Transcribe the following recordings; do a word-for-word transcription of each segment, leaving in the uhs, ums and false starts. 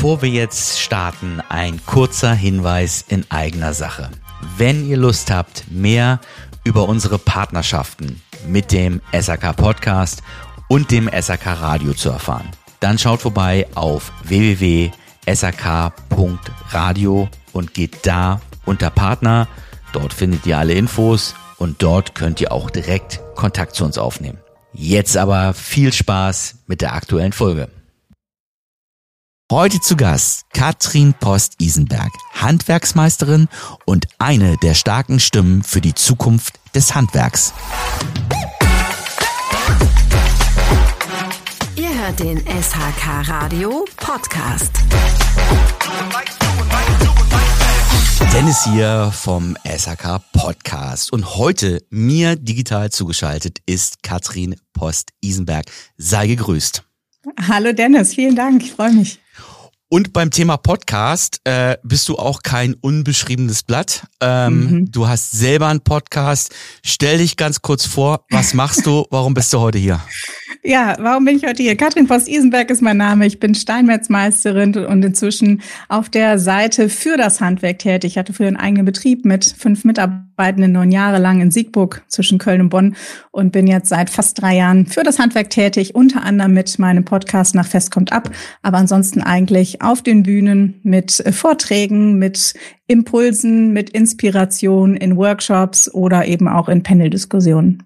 Bevor wir jetzt starten, ein kurzer Hinweis in eigener Sache. Wenn ihr Lust habt, mehr über unsere Partnerschaften mit dem S A K Podcast und dem S A K Radio zu erfahren, dann schaut vorbei auf w w w punkt s a k punkt radio und geht da unter Partner. Dort findet ihr alle Infos und dort könnt ihr auch direkt Kontakt zu uns aufnehmen. Jetzt aber viel Spaß mit der aktuellen Folge. Heute zu Gast Katrin Post-Isenberg, Handwerksmeisterin und eine der starken Stimmen für die Zukunft des Handwerks. Ihr hört den S H K Radio Podcast. Dennis hier vom S H K Podcast und heute mir digital zugeschaltet ist Katrin Post-Isenberg. Sei gegrüßt. Hallo Dennis, vielen Dank, ich freue mich. Und beim Thema Podcast äh, bist du auch kein unbeschriebenes Blatt. Ähm, mhm. Du hast selber einen Podcast. Stell dich ganz kurz vor, was machst du, warum bist du heute hier? Ja, warum bin ich heute hier? Katrin Post-Isenberg ist mein Name. Ich bin Steinmetzmeisterin und inzwischen auf der Seite für das Handwerk tätig. Ich hatte früher einen eigenen Betrieb mit fünf Mitarbeitenden, neun Jahre lang in Siegburg zwischen Köln und Bonn und bin jetzt seit fast drei Jahren für das Handwerk tätig, unter anderem mit meinem Podcast Nach Fest kommt ab, aber ansonsten eigentlich auf den Bühnen mit Vorträgen, mit Impulsen, mit Inspiration in Workshops oder eben auch in Paneldiskussionen.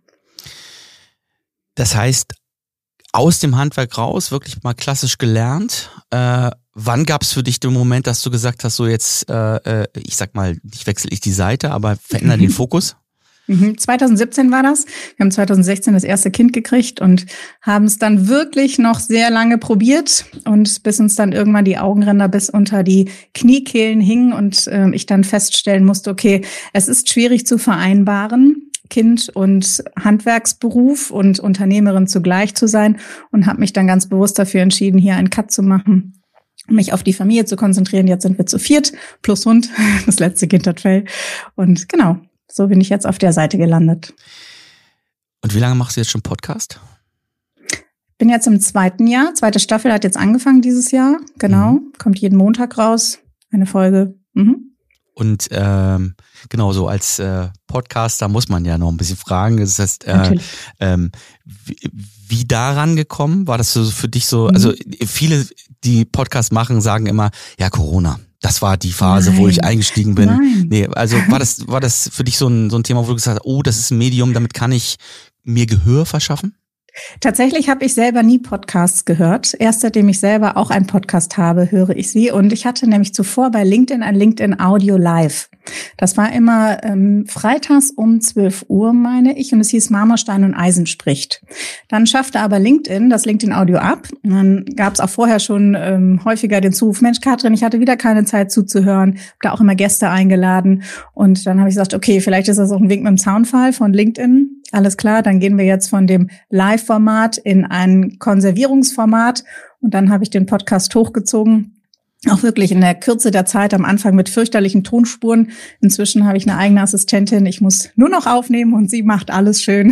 Das heißt, aus dem Handwerk raus, wirklich mal klassisch gelernt. Äh, wann gab es für dich den Moment, dass du gesagt hast, so jetzt, äh, ich sag mal, nicht wechsle ich die Seite, aber verändere mhm. den Fokus? Mhm. zwanzig siebzehn war das. Wir haben zwanzig sechzehn das erste Kind gekriegt und haben es dann wirklich noch sehr lange probiert und bis uns dann irgendwann die Augenränder bis unter die Kniekehlen hingen und äh, ich dann feststellen musste, okay, es ist schwierig zu vereinbaren, Kind und Handwerksberuf und Unternehmerin zugleich zu sein und habe mich dann ganz bewusst dafür entschieden, hier einen Cut zu machen, um mich auf die Familie zu konzentrieren. Jetzt sind wir zu viert, plus Hund, das letzte Kind hat Fell. Und genau, so bin ich jetzt auf der Seite gelandet. Und wie lange machst du jetzt schon Podcast? Bin jetzt im zweiten Jahr, zweite Staffel hat jetzt angefangen dieses Jahr, genau, mhm. kommt jeden Montag raus, eine Folge. Mhm. Und ähm, genau so als äh, Podcaster muss man ja noch ein bisschen fragen. Das heißt, äh, ähm, wie, wie daran gekommen? War das so für dich so? Mhm. Also viele, die Podcast machen, sagen immer, ja Corona. Das war die Phase, Nein. wo ich eingestiegen bin. Nein. Nee, also war das war das für dich so ein so ein Thema, wo du gesagt hast, oh, das ist ein Medium, damit kann ich mir Gehör verschaffen? Tatsächlich habe ich selber nie Podcasts gehört. Erst seitdem ich selber auch einen Podcast habe, höre ich sie. Und ich hatte nämlich zuvor bei LinkedIn ein LinkedIn Audio Live. Das war immer ähm, freitags um zwölf Uhr, meine ich. Und es hieß Marmorstein und Eisen spricht. Dann schaffte aber LinkedIn das LinkedIn Audio ab. Und dann gab es auch vorher schon ähm, häufiger den Zuruf, Mensch Katrin, ich hatte wieder keine Zeit zuzuhören. Habe da auch immer Gäste eingeladen. Und dann habe ich gesagt, okay, vielleicht ist das auch ein Wink mit dem Soundfile von LinkedIn. Alles klar, dann gehen wir jetzt von dem Live-Format in ein Konservierungsformat und dann habe ich den Podcast hochgezogen, auch wirklich in der Kürze der Zeit, am Anfang mit fürchterlichen Tonspuren. Inzwischen habe ich eine eigene Assistentin, ich muss nur noch aufnehmen und sie macht alles schön.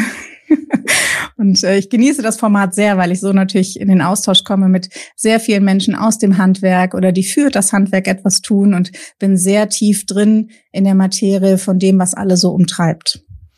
Und äh, ich genieße das Format sehr, weil ich so natürlich in den Austausch komme mit sehr vielen Menschen aus dem Handwerk oder die für das Handwerk etwas tun und bin sehr tief drin in der Materie von dem, was alle so umtreibt.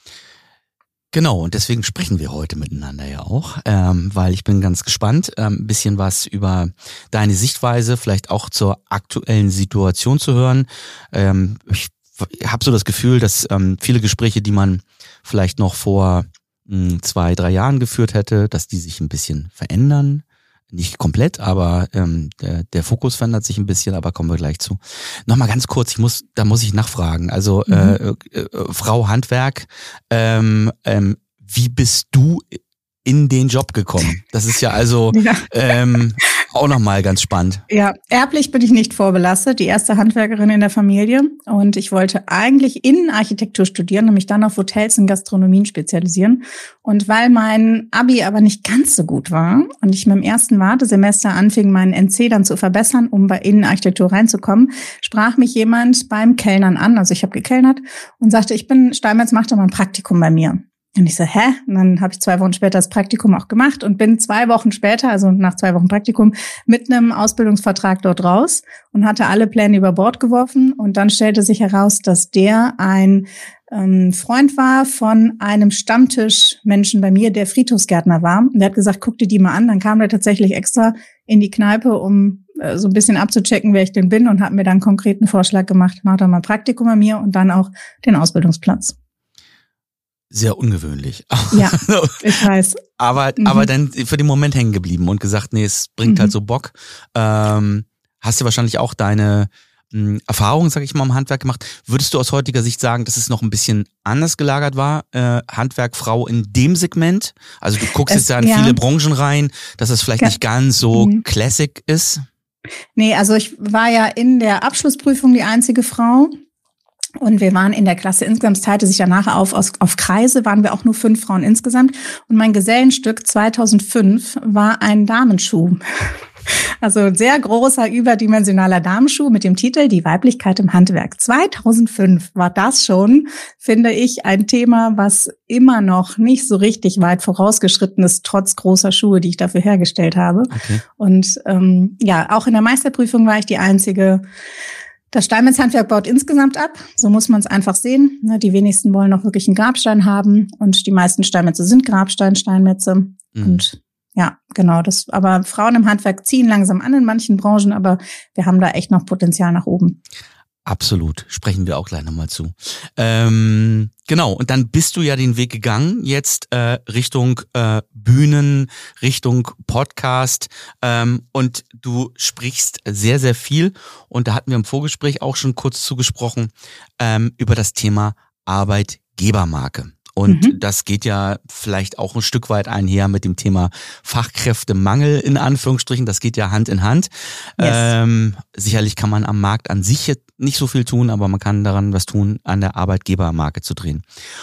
Genau, und deswegen sprechen wir heute miteinander ja auch, ähm, weil ich bin ganz gespannt, ähm, ein bisschen was über deine Sichtweise, vielleicht auch zur aktuellen Situation zu hören. Ähm, ich habe so das Gefühl, dass ähm, viele Gespräche, die man vielleicht noch vor mh, zwei, drei Jahren geführt hätte, dass die sich ein bisschen verändern. Nicht komplett, aber ähm, der, der Fokus verändert sich ein bisschen, aber kommen wir gleich zu. Nochmal ganz kurz, ich muss, da muss ich nachfragen. Also mhm. äh, äh, Frau Handwerk, ähm, ähm, wie bist du in den Job gekommen? Das ist ja also ja. Ähm, auch nochmal ganz spannend. Ja, erblich bin ich nicht vorbelastet, die erste Handwerkerin in der Familie. Und ich wollte eigentlich Innenarchitektur studieren und mich dann auf Hotels und Gastronomien spezialisieren. Und weil mein Abi aber nicht ganz so gut war und ich mit dem ersten Wartesemester anfing, meinen N C dann zu verbessern, um bei Innenarchitektur reinzukommen, sprach mich jemand beim Kellnern an, also ich habe gekellnert und sagte, ich bin Steinmetz, mach doch mal ein Praktikum bei mir. Und ich so, hä? Und dann habe ich zwei Wochen später das Praktikum auch gemacht und bin zwei Wochen später, also nach zwei Wochen Praktikum, mit einem Ausbildungsvertrag dort raus und hatte alle Pläne über Bord geworfen. Und dann stellte sich heraus, dass der ein ähm, Freund war von einem Stammtischmenschen bei mir, der Friedhofsgärtner war. Und der hat gesagt, guck dir die mal an. Dann kam der tatsächlich extra in die Kneipe, um äh, so ein bisschen abzuchecken, wer ich denn bin, und hat mir dann einen konkreten Vorschlag gemacht, mach doch mal ein Praktikum bei mir und dann auch den Ausbildungsplatz. Sehr ungewöhnlich. Ja, ich weiß. Aber, mhm. aber dann für den Moment hängen geblieben und gesagt, nee, es bringt mhm. halt so Bock. Ähm, hast du wahrscheinlich auch deine mh, Erfahrungen, sag ich mal, im Handwerk gemacht. Würdest du aus heutiger Sicht sagen, dass es noch ein bisschen anders gelagert war, äh, Handwerk, Frau in dem Segment? Also du guckst es, jetzt ja in ja. viele Branchen rein, dass es vielleicht ja. nicht ganz so mhm. Classic ist? Nee, also ich war ja in der Abschlussprüfung die einzige Frau. Und wir waren in der Klasse, insgesamt teilte sich danach auf, auf, auf Kreise waren wir auch nur fünf Frauen insgesamt. Und mein Gesellenstück zweitausendfünf war ein Damenschuh. Also ein sehr großer, überdimensionaler Damenschuh mit dem Titel Die Weiblichkeit im Handwerk. zweitausendfünf war das schon, finde ich, ein Thema, was immer noch nicht so richtig weit vorausgeschritten ist, trotz großer Schuhe, die ich dafür hergestellt habe. Okay. Und ähm, ja, auch in der Meisterprüfung war ich die einzige. Das Steinmetzhandwerk baut insgesamt ab, so muss man es einfach sehen. Die wenigsten wollen noch wirklich einen Grabstein haben und die meisten Steinmetze sind Grabstein-Steinmetze. Mhm. Und ja, genau, das. Aber Frauen im Handwerk ziehen langsam an in manchen Branchen, aber wir haben da echt noch Potenzial nach oben. Absolut, sprechen wir auch gleich nochmal zu. Ähm, genau, und dann bist du ja den Weg gegangen, jetzt äh, Richtung äh, Bühnen, Richtung Podcast, ähm, und du sprichst sehr, sehr viel, und da hatten wir im Vorgespräch auch schon kurz zugesprochen, ähm, über das Thema Arbeitgebermarke. Und mhm. das geht ja vielleicht auch ein Stück weit einher mit dem Thema Fachkräftemangel in Anführungsstrichen. Das geht ja Hand in Hand. Yes. Ähm, sicherlich kann man am Markt an sich jetzt nicht so viel tun, aber man kann daran was tun, an der Arbeitgebermarke zu drehen.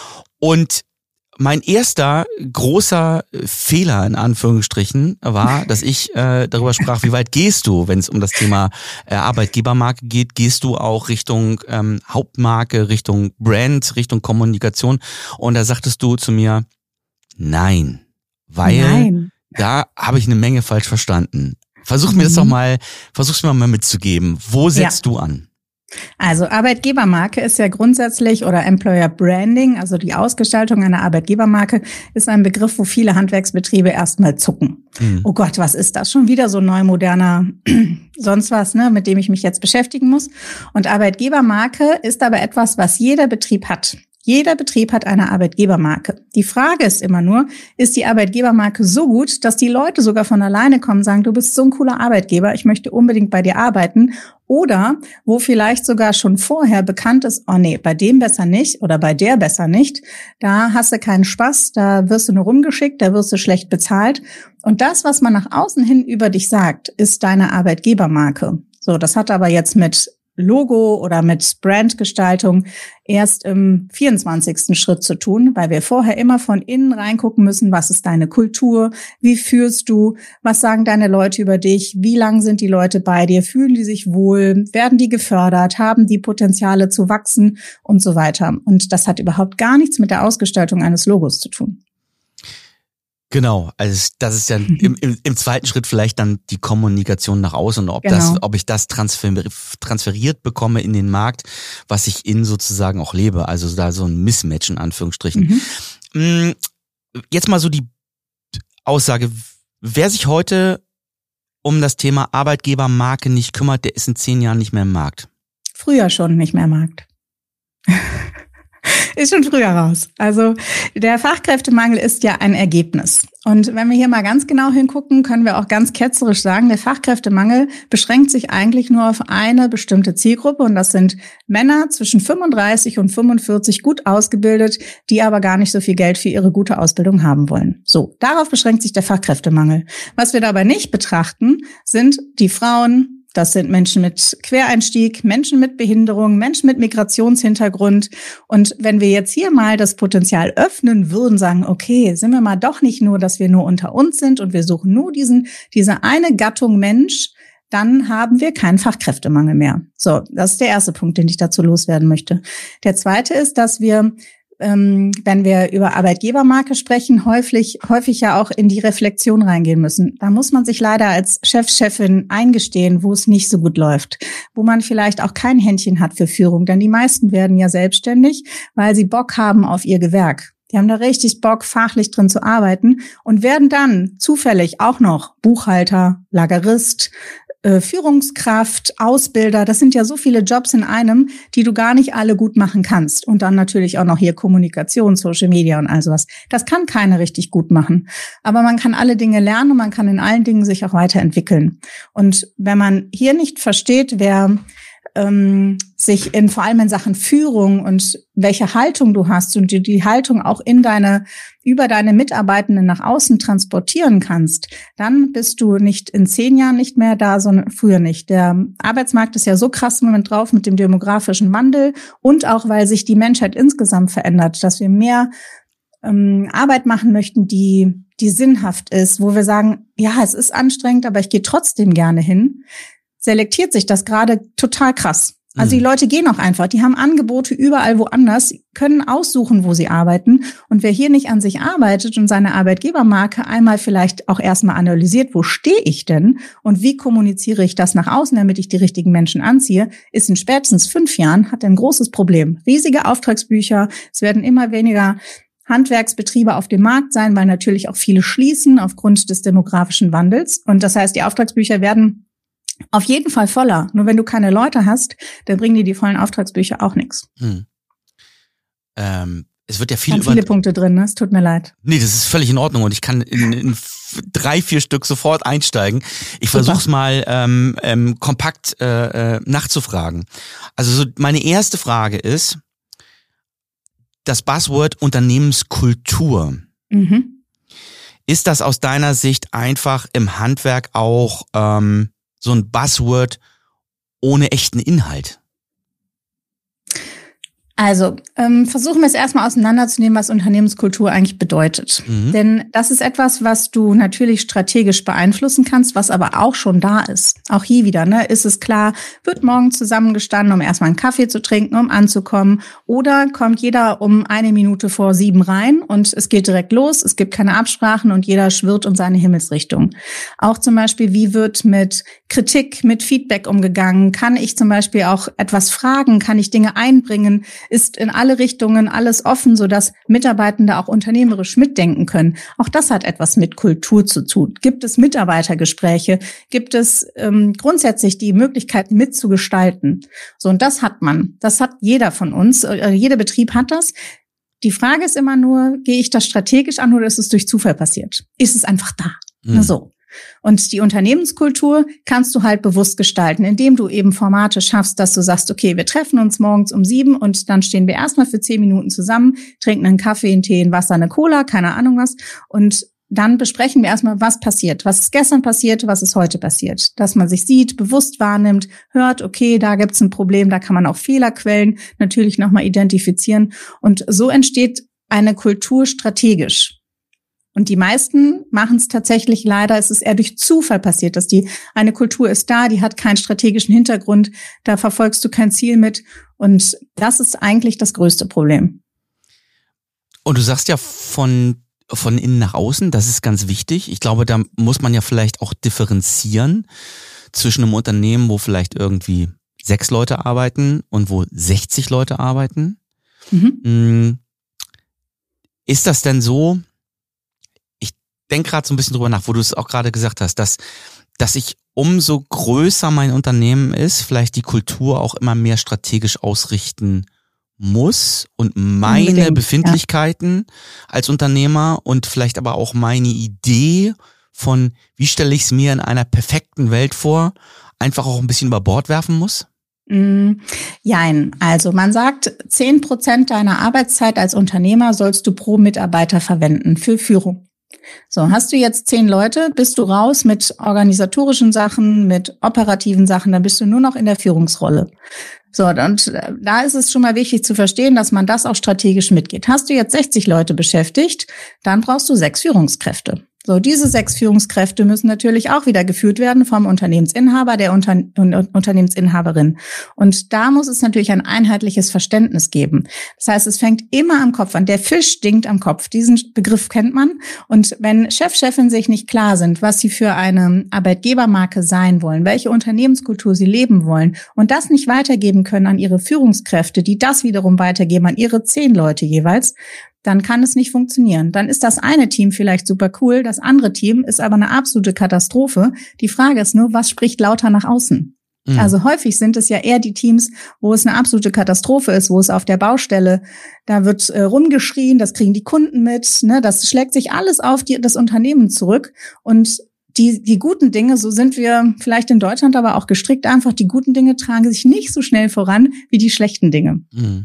Und mein erster großer Fehler in Anführungsstrichen war, dass ich äh, darüber sprach, wie weit gehst du, wenn es um das Thema äh, Arbeitgebermarke geht? Gehst du auch Richtung ähm, Hauptmarke, Richtung Brand, Richtung Kommunikation? Und da sagtest du zu mir, nein, weil nein. da habe ich eine Menge falsch verstanden. Versuch mhm. mir das doch mal, versuch's mir mal mitzugeben. Wo setzt ja. du an? Also Arbeitgebermarke ist ja grundsätzlich, oder Employer Branding, also die Ausgestaltung einer Arbeitgebermarke, ist ein Begriff, wo viele Handwerksbetriebe erstmal zucken. Mhm. Oh Gott, was ist das? Schon wieder so ein neu moderner sonst was, ne, mit dem ich mich jetzt beschäftigen muss. Und Arbeitgebermarke ist aber etwas, was jeder Betrieb hat. Jeder Betrieb hat eine Arbeitgebermarke. Die Frage ist immer nur, ist die Arbeitgebermarke so gut, dass die Leute sogar von alleine kommen und sagen, du bist so ein cooler Arbeitgeber, ich möchte unbedingt bei dir arbeiten? Oder wo vielleicht sogar schon vorher bekannt ist, oh nee, bei dem besser nicht oder bei der besser nicht, da hast du keinen Spaß, da wirst du nur rumgeschickt, da wirst du schlecht bezahlt. Und das, was man nach außen hin über dich sagt, ist deine Arbeitgebermarke. So, das hat aber jetzt mit Logo oder mit Brandgestaltung erst im vierundzwanzigsten Schritt zu tun, weil wir vorher immer von innen reingucken müssen, was ist deine Kultur, wie führst du, was sagen deine Leute über dich, wie lang sind die Leute bei dir, fühlen die sich wohl, werden die gefördert, haben die Potenziale zu wachsen und so weiter. Und das hat überhaupt gar nichts mit der Ausgestaltung eines Logos zu tun. Genau, also das ist ja im, im, im zweiten Schritt vielleicht dann die Kommunikation nach außen, ob genau. das, ob ich das transfer, transferiert bekomme in den Markt, was ich in sozusagen auch lebe. Also da so ein Mismatch in Anführungsstrichen. Mhm. Jetzt mal so die Aussage, wer sich heute um das Thema Arbeitgebermarke nicht kümmert, der ist in zehn Jahren nicht mehr im Markt. Früher schon nicht mehr im Markt. Ist schon früher raus. Also der Fachkräftemangel ist ja ein Ergebnis. Und wenn wir hier mal ganz genau hingucken, können wir auch ganz ketzerisch sagen, der Fachkräftemangel beschränkt sich eigentlich nur auf eine bestimmte Zielgruppe. Und das sind Männer zwischen fünfunddreißig und fünfundvierzig, gut ausgebildet, die aber gar nicht so viel Geld für ihre gute Ausbildung haben wollen. So, darauf beschränkt sich der Fachkräftemangel. Was wir dabei nicht betrachten, sind die Frauen. Das sind Menschen mit Quereinstieg, Menschen mit Behinderung, Menschen mit Migrationshintergrund. Und wenn wir jetzt hier mal das Potenzial öffnen würden, sagen, okay, sind wir mal doch nicht nur, dass wir nur unter uns sind und wir suchen nur diesen, diese eine Gattung Mensch, dann haben wir keinen Fachkräftemangel mehr. So, das ist der erste Punkt, den ich dazu loswerden möchte. Der zweite ist, dass wir ähm, wenn wir über Arbeitgebermarke sprechen, häufig, häufig ja auch in die Reflexion reingehen müssen. Da muss man sich leider als Chef, Chefin eingestehen, wo es nicht so gut läuft, wo man vielleicht auch kein Händchen hat für Führung, denn die meisten werden ja selbstständig, weil sie Bock haben auf ihr Gewerk. Die haben da richtig Bock, fachlich drin zu arbeiten und werden dann zufällig auch noch Buchhalter, Lagerist, äh, Führungskraft, Ausbilder. Das sind ja so viele Jobs in einem, die du gar nicht alle gut machen kannst. Und dann natürlich auch noch hier Kommunikation, Social Media und all sowas. Das kann keiner richtig gut machen. Aber man kann alle Dinge lernen und man kann in allen Dingen sich auch weiterentwickeln. Und wenn man hier nicht versteht, wer ähm, sich in vor allem in Sachen Führung und welche Haltung du hast und die, die Haltung auch in deine über deine Mitarbeitenden nach außen transportieren kannst, dann bist du nicht in zehn Jahren nicht mehr da, sondern früher nicht. Der Arbeitsmarkt ist ja so krass im Moment drauf mit dem demografischen Wandel und auch, weil sich die Menschheit insgesamt verändert, dass wir mehr ähm, Arbeit machen möchten, die die sinnhaft ist, wo wir sagen, ja, es ist anstrengend, aber ich gehe trotzdem gerne hin. Selektiert sich das gerade total krass. Also die Leute gehen auch einfach, die haben Angebote überall woanders, können aussuchen, wo sie arbeiten. Und wer hier nicht an sich arbeitet und seine Arbeitgebermarke einmal vielleicht auch erstmal analysiert, wo stehe ich denn und wie kommuniziere ich das nach außen, damit ich die richtigen Menschen anziehe, ist in spätestens fünf Jahren, hat ein großes Problem. Riesige Auftragsbücher, es werden immer weniger Handwerksbetriebe auf dem Markt sein, weil natürlich auch viele schließen aufgrund des demografischen Wandels. Und das heißt, die Auftragsbücher werden auf jeden Fall voller. Nur wenn du keine Leute hast, dann bringen dir die vollen Auftragsbücher auch nichts. Hm. Ähm, es wird ja viel über viele Punkte drin, ne? Es tut mir leid. Nee, das ist völlig in Ordnung und ich kann in, in drei, vier Stück sofort einsteigen. Ich versuche es mal ähm, ähm, kompakt äh, äh, nachzufragen. Also so meine erste Frage ist, das Buzzword Unternehmenskultur. Mhm. Ist das aus deiner Sicht einfach im Handwerk auch ähm, so ein Buzzword ohne echten Inhalt? Also ähm, versuchen wir es erstmal auseinanderzunehmen, was Unternehmenskultur eigentlich bedeutet. Mhm. Denn das ist etwas, was du natürlich strategisch beeinflussen kannst, was aber auch schon da ist. Auch hier wieder, ne, ist es klar, wird morgen zusammengestanden, um erstmal einen Kaffee zu trinken, um anzukommen, oder kommt jeder um eine Minute vor sieben rein und es geht direkt los, es gibt keine Absprachen und jeder schwirrt um seine Himmelsrichtung. Auch zum Beispiel, wie wird mit Kritik, mit Feedback umgegangen? Kann ich zum Beispiel auch etwas fragen? Kann ich Dinge einbringen? Ist in alle Richtungen alles offen, sodass Mitarbeitende auch unternehmerisch mitdenken können. Auch das hat etwas mit Kultur zu tun. Gibt es Mitarbeitergespräche? Gibt es ähm, grundsätzlich die Möglichkeit mitzugestalten? So, und das hat man. Das hat jeder von uns. Äh, jeder Betrieb hat das. Die Frage ist immer nur, gehe ich das strategisch an oder ist es durch Zufall passiert? Ist es einfach da? Mhm. Na so. Und die Unternehmenskultur kannst du halt bewusst gestalten, indem du eben Formate schaffst, dass du sagst, okay, wir treffen uns morgens um sieben und dann stehen wir erstmal für zehn Minuten zusammen, trinken einen Kaffee, einen Tee, ein Wasser, eine Cola, keine Ahnung was. Und dann besprechen wir erstmal, was passiert, was ist gestern passiert, was ist heute passiert. Dass man sich sieht, bewusst wahrnimmt, hört, okay, da gibt's ein Problem, da kann man auch Fehlerquellen natürlich nochmal identifizieren. Und so entsteht eine Kultur strategisch. Und die meisten machen es tatsächlich leider, es ist eher durch Zufall passiert, dass die eine Kultur ist da, die hat keinen strategischen Hintergrund, da verfolgst du kein Ziel mit und das ist eigentlich das größte Problem. Und du sagst ja von von innen nach außen, das ist ganz wichtig. Ich glaube, da muss man ja vielleicht auch differenzieren zwischen einem Unternehmen, wo vielleicht irgendwie sechs Leute arbeiten und wo sechzig Leute arbeiten. Mhm. Ist das denn so? Denk gerade so ein bisschen drüber nach, wo du es auch gerade gesagt hast, dass, dass ich umso größer mein Unternehmen ist, vielleicht die Kultur auch immer mehr strategisch ausrichten muss und meine Unbedingt, Befindlichkeiten ja. als Unternehmer und vielleicht aber auch meine Idee von, wie stelle ich es mir in einer perfekten Welt vor, einfach auch ein bisschen über Bord werfen muss? Mm, jein. Also man sagt, zehn Prozent deiner Arbeitszeit als Unternehmer sollst du pro Mitarbeiter verwenden für Führung. So, hast du jetzt zehn Leute, bist du raus mit organisatorischen Sachen, mit operativen Sachen, dann bist du nur noch in der Führungsrolle. So, und da ist es schon mal wichtig zu verstehen, dass man das auch strategisch mitgeht. Hast du jetzt sechzig Leute beschäftigt, dann brauchst du sechs Führungskräfte. So, diese sechs Führungskräfte müssen natürlich auch wieder geführt werden vom Unternehmensinhaber, der Unter- Unternehmensinhaberin. Und da muss es natürlich ein einheitliches Verständnis geben. Das heißt, es fängt immer am Kopf an. Der Fisch stinkt am Kopf. Diesen Begriff kennt man. Und wenn Chef, Chefin sich nicht klar sind, was sie für eine Arbeitgebermarke sein wollen, welche Unternehmenskultur sie leben wollen und das nicht weitergeben können an ihre Führungskräfte, die das wiederum weitergeben an ihre zehn Leute jeweils, dann kann es nicht funktionieren. Dann ist das eine Team vielleicht super cool, das andere Team ist aber eine absolute Katastrophe. Die Frage ist nur, was spricht lauter nach außen? Mhm. Also häufig sind es ja eher die Teams, wo es eine absolute Katastrophe ist, wo es auf der Baustelle, da wird äh, rumgeschrien, das kriegen die Kunden mit, ne, das schlägt sich alles auf die, das Unternehmen zurück und Die, die guten Dinge, so sind wir vielleicht in Deutschland aber auch gestrickt, einfach die guten Dinge tragen sich nicht so schnell voran wie die schlechten Dinge. Mhm.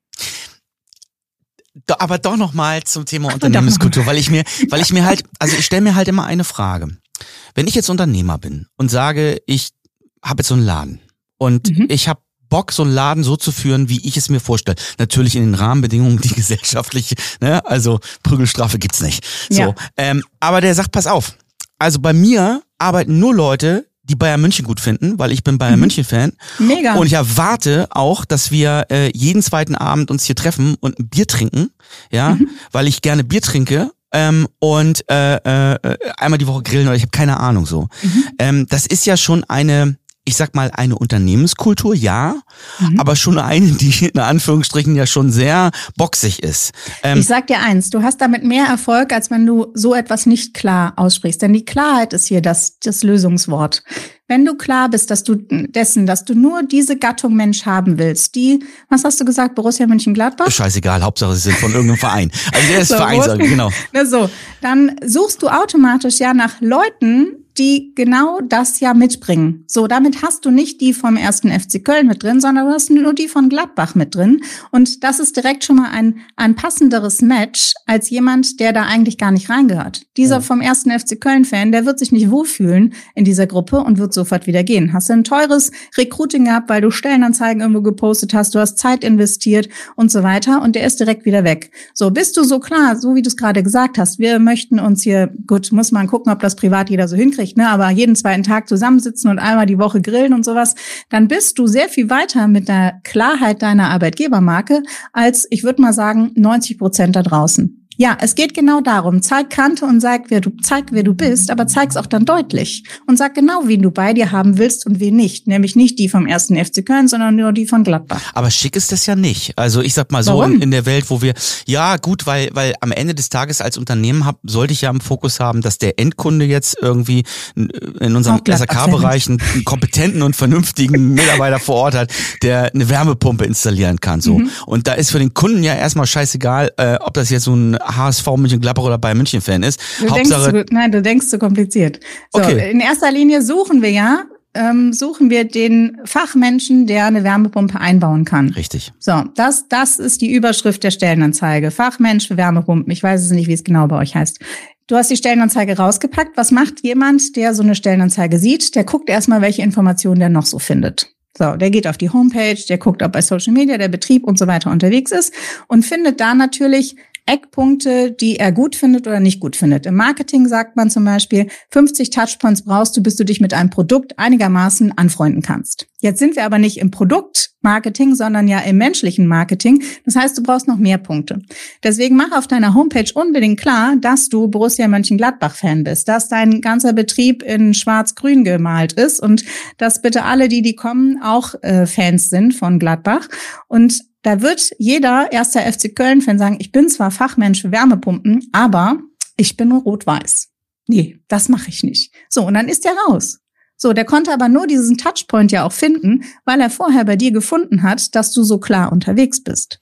Aber doch noch mal zum Thema Unternehmenskultur, weil ich mir, weil ich mir halt, also ich stelle mir halt immer eine Frage. Wenn ich jetzt Unternehmer bin und sage, ich habe jetzt so einen Laden und mhm. ich habe Bock, so einen Laden so zu führen, wie ich es mir vorstelle. Natürlich in den Rahmenbedingungen, die gesellschaftliche, ne, also Prügelstrafe gibt's nicht. So, ja. ähm, aber der sagt, pass auf. Also bei mir arbeiten nur Leute, die Bayern München gut finden, weil ich bin Bayern mhm. München-Fan. Mega. Und ich erwarte auch, dass wir äh, jeden zweiten Abend uns hier treffen und ein Bier trinken, ja, mhm. weil ich gerne Bier trinke ähm, und äh, äh, einmal die Woche grillen oder ich habe keine Ahnung so. Mhm. Ähm, das ist ja schon eine, ich sag mal, eine Unternehmenskultur, ja, mhm. aber schon eine, die in Anführungsstrichen ja schon sehr boxig ist. Ähm, ich sag dir eins, du hast damit mehr Erfolg, als wenn du so etwas nicht klar aussprichst. Denn die Klarheit ist hier das, das Lösungswort. Wenn du klar bist, dass du dessen, dass du nur diese Gattung Mensch haben willst, die, was hast du gesagt, Borussia Mönchengladbach? Scheißegal, Hauptsache sie sind von irgendeinem Verein. Also der ist so, Verein, genau. Na so, dann suchst du automatisch ja nach Leuten, die genau das ja mitbringen. So, damit hast du nicht die vom ersten F C Köln mit drin, sondern du hast nur die von Gladbach mit drin. Und das ist direkt schon mal ein, ein passenderes Match als jemand, der da eigentlich gar nicht reingehört. Dieser vom ersten F C Köln-Fan, der wird sich nicht wohlfühlen in dieser Gruppe und wird sofort wieder gehen. Hast du ein teures Recruiting gehabt, weil du Stellenanzeigen irgendwo gepostet hast, du hast Zeit investiert und so weiter und der ist direkt wieder weg. So, bist du so klar, so wie du es gerade gesagt hast, wir möchten uns hier, gut, muss man gucken, ob das privat jeder so hinkriegt, Ne, aber jeden zweiten Tag zusammensitzen und einmal die Woche grillen und sowas, dann bist du sehr viel weiter mit der Klarheit deiner Arbeitgebermarke als, ich würde mal sagen, neunzig Prozent da draußen. Ja, es geht genau darum, zeig Kante und sag, wer du, zeig, wer du bist, aber zeig's auch dann deutlich und sag genau, wen du bei dir haben willst und wen nicht. Nämlich nicht die vom ersten F C Köln, sondern nur die von Gladbach. Aber schick ist das ja nicht. Also ich sag mal so in, in der Welt, wo wir, ja gut, weil weil am Ende des Tages als Unternehmen hab, sollte ich ja im Fokus haben, dass der Endkunde jetzt irgendwie in unserem S A K-Bereich einen, einen kompetenten und vernünftigen Mitarbeiter vor Ort hat, der eine Wärmepumpe installieren kann. So. Mhm. Und da ist für den Kunden ja erstmal scheißegal, äh, ob das jetzt so ein H S V Mönchengladbach oder Bayern München Fan ist. Du Hauptsache, denkst zu, nein, du denkst zu kompliziert. So, okay. In erster Linie suchen wir ja, ähm, suchen wir den Fachmenschen, der eine Wärmepumpe einbauen kann. Richtig. So, das, das ist die Überschrift der Stellenanzeige. Fachmensch für Wärmepumpen. Ich weiß es nicht, wie es genau bei euch heißt. Du hast die Stellenanzeige rausgepackt. Was macht jemand, der so eine Stellenanzeige sieht? Der guckt erstmal, welche Informationen der noch so findet. So, der geht auf die Homepage, der guckt, ob bei Social Media der Betrieb und so weiter unterwegs ist und findet da natürlich Eckpunkte, die er gut findet oder nicht gut findet. Im Marketing sagt man zum Beispiel, fünfzig Touchpoints brauchst du, bis du dich mit einem Produkt einigermaßen anfreunden kannst. Jetzt sind wir aber nicht im Produktmarketing, sondern ja im menschlichen Marketing. Das heißt, du brauchst noch mehr Punkte. Deswegen mach auf deiner Homepage unbedingt klar, dass du Borussia Mönchengladbach-Fan bist, dass dein ganzer Betrieb in schwarz-grün gemalt ist und dass bitte alle, die die kommen, auch äh, Fans sind von Gladbach. Und da wird jeder erster F C Köln-Fan sagen, ich bin zwar Fachmensch für Wärmepumpen, aber ich bin nur rot-weiß. Nee, das mache ich nicht. So, und dann ist der raus. So, der konnte aber nur diesen Touchpoint ja auch finden, weil er vorher bei dir gefunden hat, dass du so klar unterwegs bist.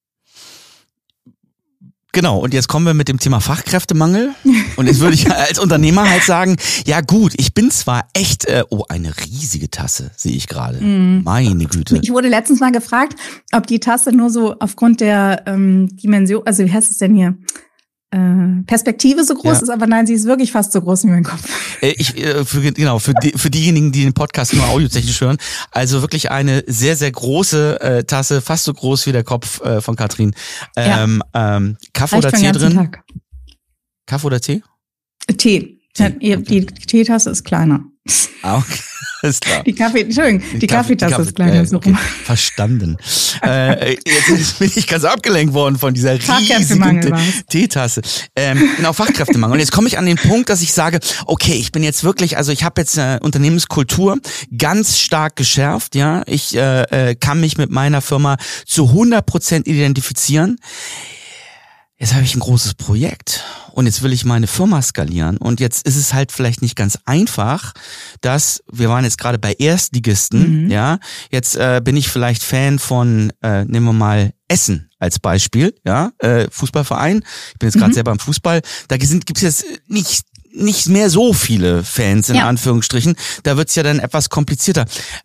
Genau, und jetzt kommen wir mit dem Thema Fachkräftemangel. Und jetzt würde ich als Unternehmer halt sagen, ja gut, ich bin zwar echt, äh, oh, eine riesige Tasse, sehe ich gerade. Mm. Meine Güte. Ich wurde letztens mal gefragt, ob die Tasse nur so aufgrund der ähm, Dimension, also wie heißt es denn hier? Äh, Perspektive so groß ja. ist, aber nein, sie ist wirklich fast so groß wie mein Kopf. Äh, ich, äh, für, genau, für, die, für diejenigen, die den Podcast nur audiotechnisch hören, also wirklich eine sehr, sehr große äh, Tasse, fast so groß wie der Kopf äh, von Katrin. Ähm, ja. ähm, Kaffee Reicht oder Tee drin? Tag. Kaffee oder Tee? Tee. Tee. Die, die Teetasse ist kleiner. Ah, okay. Ist klar. Die Kaffee, Entschuldigung, die, die Kaffeetasse Kaffee, ist kleiner. Äh, okay. Verstanden. äh, jetzt bin ich ganz abgelenkt worden von dieser riesigen Teetasse. Ähm, genau, Fachkräftemangel. Und jetzt komme ich an den Punkt, dass ich sage, okay, ich bin jetzt wirklich, also ich habe jetzt äh, Unternehmenskultur ganz stark geschärft, ja. Ich äh, kann mich mit meiner Firma zu hundert Prozent identifizieren. Jetzt habe ich ein großes Projekt und jetzt will ich meine Firma skalieren und jetzt ist es halt vielleicht nicht ganz einfach, dass, wir waren jetzt gerade bei Erstligisten, mhm. ja, jetzt äh, bin ich vielleicht Fan von, äh, nehmen wir mal Essen als Beispiel, ja, äh, Fußballverein, ich bin jetzt gerade mhm. selber im Fußball, da gibt es jetzt nicht nicht mehr so viele Fans in ja. Anführungsstrichen, da wird's ja dann etwas komplizierter.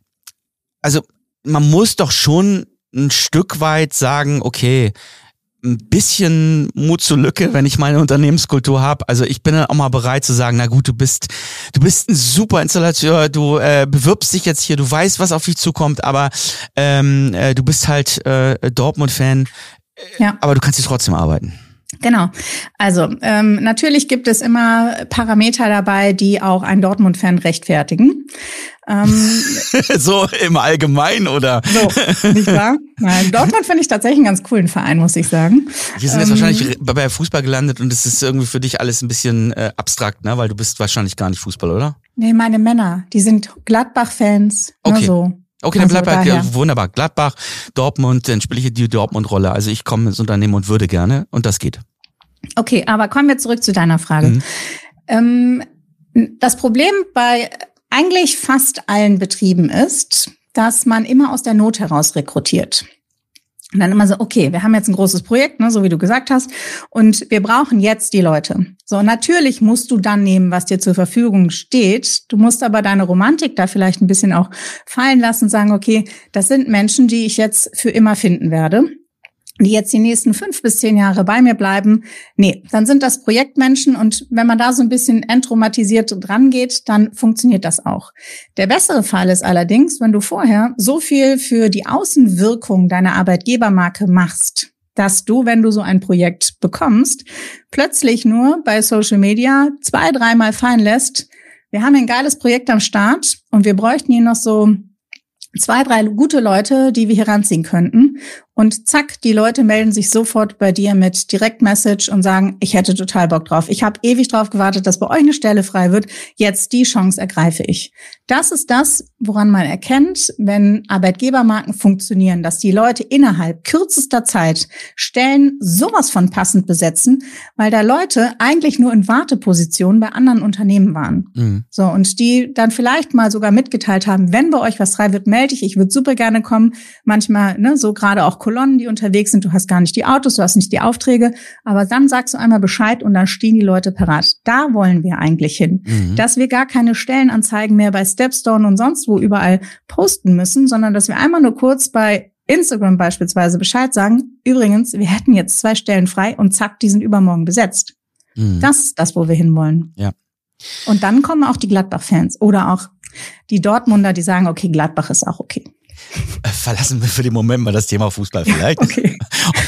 Also man muss doch schon ein Stück weit sagen, okay, ein bisschen Mut zur Lücke, wenn ich meine Unternehmenskultur habe. Also ich bin dann auch mal bereit zu sagen, na gut, du bist du bist ein super Installateur, du äh, bewirbst dich jetzt hier, du weißt, was auf dich zukommt, aber ähm, äh, du bist halt äh, Dortmund-Fan, ja. aber du kannst hier trotzdem arbeiten. Genau. Also ähm, natürlich gibt es immer Parameter dabei, die auch einen Dortmund-Fan rechtfertigen. Ähm, so im Allgemeinen, oder? So, nicht wahr? Nein, Dortmund finde ich tatsächlich einen ganz coolen Verein, muss ich sagen. Wir sind jetzt ähm, wahrscheinlich bei Fußball gelandet und es ist irgendwie für dich alles ein bisschen äh, abstrakt, ne? Weil du bist wahrscheinlich gar nicht Fußball, oder? Nee, meine Männer, die sind Gladbach-Fans. Okay. Nur so. Okay, dann also bleib bei ja, wunderbar. Gladbach, Dortmund, dann spiele ich die Dortmund-Rolle. Also ich komme ins Unternehmen und würde gerne und das geht. Okay, aber kommen wir zurück zu deiner Frage. Mhm. Ähm, das Problem bei eigentlich fast allen Betrieben ist, dass man immer aus der Not heraus rekrutiert. Und dann immer so, okay, wir haben jetzt ein großes Projekt, ne, so wie du gesagt hast, und wir brauchen jetzt die Leute. So, natürlich musst du dann nehmen, was dir zur Verfügung steht. Du musst aber deine Romantik da vielleicht ein bisschen auch fallen lassen und sagen, okay, das sind Menschen, die ich jetzt für immer finden werde, die jetzt die nächsten fünf bis zehn Jahre bei mir bleiben. Nee, dann sind das Projektmenschen und wenn man da so ein bisschen enttraumatisiert dran geht, dann funktioniert das auch. Der bessere Fall ist allerdings, wenn du vorher so viel für die Außenwirkung deiner Arbeitgebermarke machst, dass du, wenn du so ein Projekt bekommst, plötzlich nur bei Social Media zwei, dreimal fallen lässt, wir haben ein geiles Projekt am Start und wir bräuchten hier noch so zwei, drei gute Leute, die wir hier ranziehen könnten. Und zack, die Leute melden sich sofort bei dir mit Direktmessage und sagen, ich hätte total Bock drauf. Ich habe ewig drauf gewartet, dass bei euch eine Stelle frei wird. Jetzt die Chance ergreife ich. Das ist das, woran man erkennt, wenn Arbeitgebermarken funktionieren, dass die Leute innerhalb kürzester Zeit Stellen sowas von passend besetzen, weil da Leute eigentlich nur in Warteposition bei anderen Unternehmen waren. Mhm. So, und die dann vielleicht mal sogar mitgeteilt haben, wenn bei euch was frei wird, melde ich, ich würde super gerne kommen. Manchmal, ne, so gerade auch Kolonnen, die unterwegs sind, du hast gar nicht die Autos, du hast nicht die Aufträge, aber dann sagst du einmal Bescheid und dann stehen die Leute parat. Da wollen wir eigentlich hin, mhm. dass wir gar keine Stellenanzeigen mehr bei Stepstone und sonst wo überall posten müssen, sondern dass wir einmal nur kurz bei Instagram beispielsweise Bescheid sagen, übrigens, wir hätten jetzt zwei Stellen frei und zack, die sind übermorgen besetzt. Mhm. Das ist das, wo wir hinwollen. Ja. Und dann kommen auch die Gladbach-Fans oder auch die Dortmunder, die sagen, okay, Gladbach ist auch okay. Verlassen wir für den Moment mal das Thema Fußball vielleicht. Okay.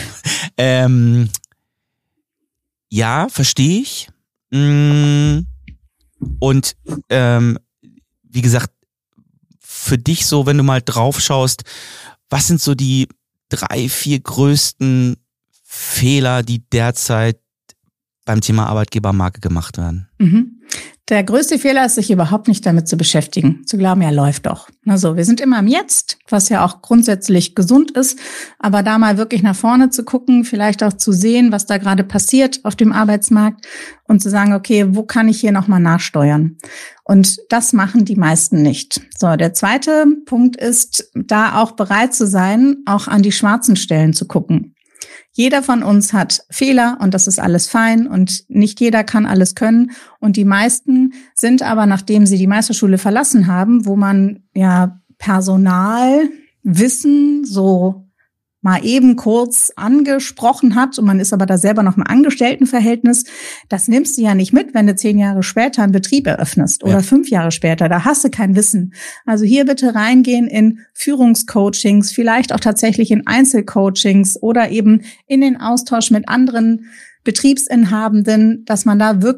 ähm, ja, verstehe ich. Und ähm, wie gesagt, für dich so, wenn du mal drauf schaust, was sind so die drei, vier größten Fehler, die derzeit beim Thema Arbeitgebermarke gemacht werden? Mhm. Der größte Fehler ist, sich überhaupt nicht damit zu beschäftigen, zu glauben, ja, läuft doch. Also wir sind immer im Jetzt, was ja auch grundsätzlich gesund ist, aber da mal wirklich nach vorne zu gucken, vielleicht auch zu sehen, was da gerade passiert auf dem Arbeitsmarkt und zu sagen, okay, wo kann ich hier nochmal nachsteuern? Und das machen die meisten nicht. So, der zweite Punkt ist, da auch bereit zu sein, auch an die schwarzen Stellen zu gucken. Jeder von uns hat Fehler und das ist alles fein und nicht jeder kann alles können. Und die meisten sind aber, nachdem sie die Meisterschule verlassen haben, wo man ja Personalwissen so mal eben kurz angesprochen hat und man ist aber da selber noch im Angestelltenverhältnis, das nimmst du ja nicht mit, wenn du zehn Jahre später einen Betrieb eröffnest oder ja. fünf Jahre später, da hast du kein Wissen. Also hier bitte reingehen in Führungscoachings, vielleicht auch tatsächlich in Einzelcoachings oder eben in den Austausch mit anderen Betriebsinhabenden, dass man da wirklich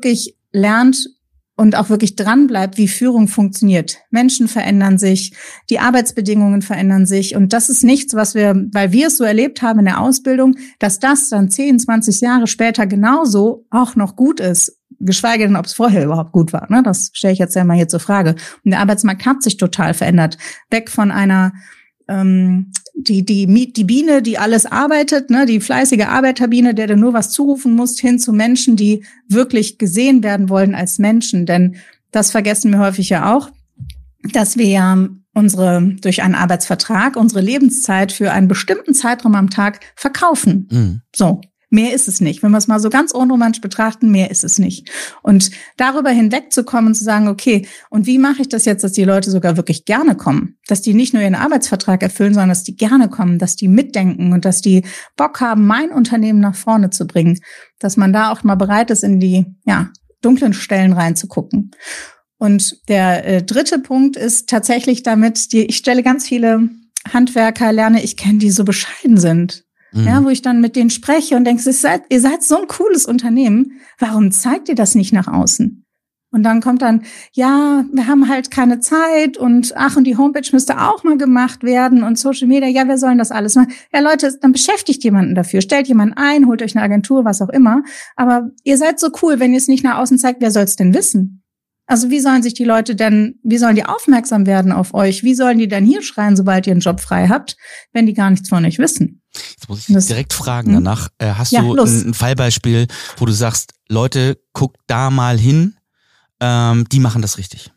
lernt und auch wirklich dran bleibt, wie Führung funktioniert. Menschen verändern sich, die Arbeitsbedingungen verändern sich und das ist nichts, was wir, weil wir es so erlebt haben in der Ausbildung, dass das dann zehn, zwanzig Jahre später genauso auch noch gut ist, geschweige denn, ob es vorher überhaupt gut war. Ne? Das stelle ich jetzt ja mal hier zur Frage. Und der Arbeitsmarkt hat sich total verändert. Weg von einer ähm, die die die Biene, die alles arbeitet, ne, die fleißige Arbeiterbiene, der du nur was zurufen musst, hin zu Menschen, die wirklich gesehen werden wollen als Menschen. Denn das vergessen wir häufig ja auch, dass wir ja unsere durch einen Arbeitsvertrag unsere Lebenszeit für einen bestimmten Zeitraum am Tag verkaufen. Mhm. So. Mehr ist es nicht. Wenn wir es mal so ganz unromantisch betrachten, mehr ist es nicht. Und darüber hinwegzukommen und zu sagen, okay, und wie mache ich das jetzt, dass die Leute sogar wirklich gerne kommen? Dass die nicht nur ihren Arbeitsvertrag erfüllen, sondern dass die gerne kommen, dass die mitdenken und dass die Bock haben, mein Unternehmen nach vorne zu bringen. Dass man da auch mal bereit ist, in die ja dunklen Stellen reinzugucken. Und der äh, dritte Punkt ist tatsächlich damit, die, ich stelle ganz viele Handwerker, lerne, ich kenne, die so bescheiden sind. Mhm. Ja, wo ich dann mit denen spreche und denke, ihr seid, ihr seid so ein cooles Unternehmen. Warum zeigt ihr das nicht nach außen? Und dann kommt dann, ja, wir haben halt keine Zeit und ach, und die Homepage müsste auch mal gemacht werden und Social Media, ja, wer soll denn das alles machen? Ja, Leute, dann beschäftigt jemanden dafür, stellt jemanden ein, holt euch eine Agentur, was auch immer. Aber ihr seid so cool, wenn ihr es nicht nach außen zeigt, wer soll es denn wissen? Also wie sollen sich die Leute denn, wie sollen die aufmerksam werden auf euch? Wie sollen die denn hier schreien, sobald ihr einen Job frei habt, wenn die gar nichts von euch wissen? Jetzt muss ich das, direkt fragen danach. Äh, hast ja, du ein, ein Fallbeispiel, wo du sagst, Leute, guckt da mal hin, ähm, die machen das richtig?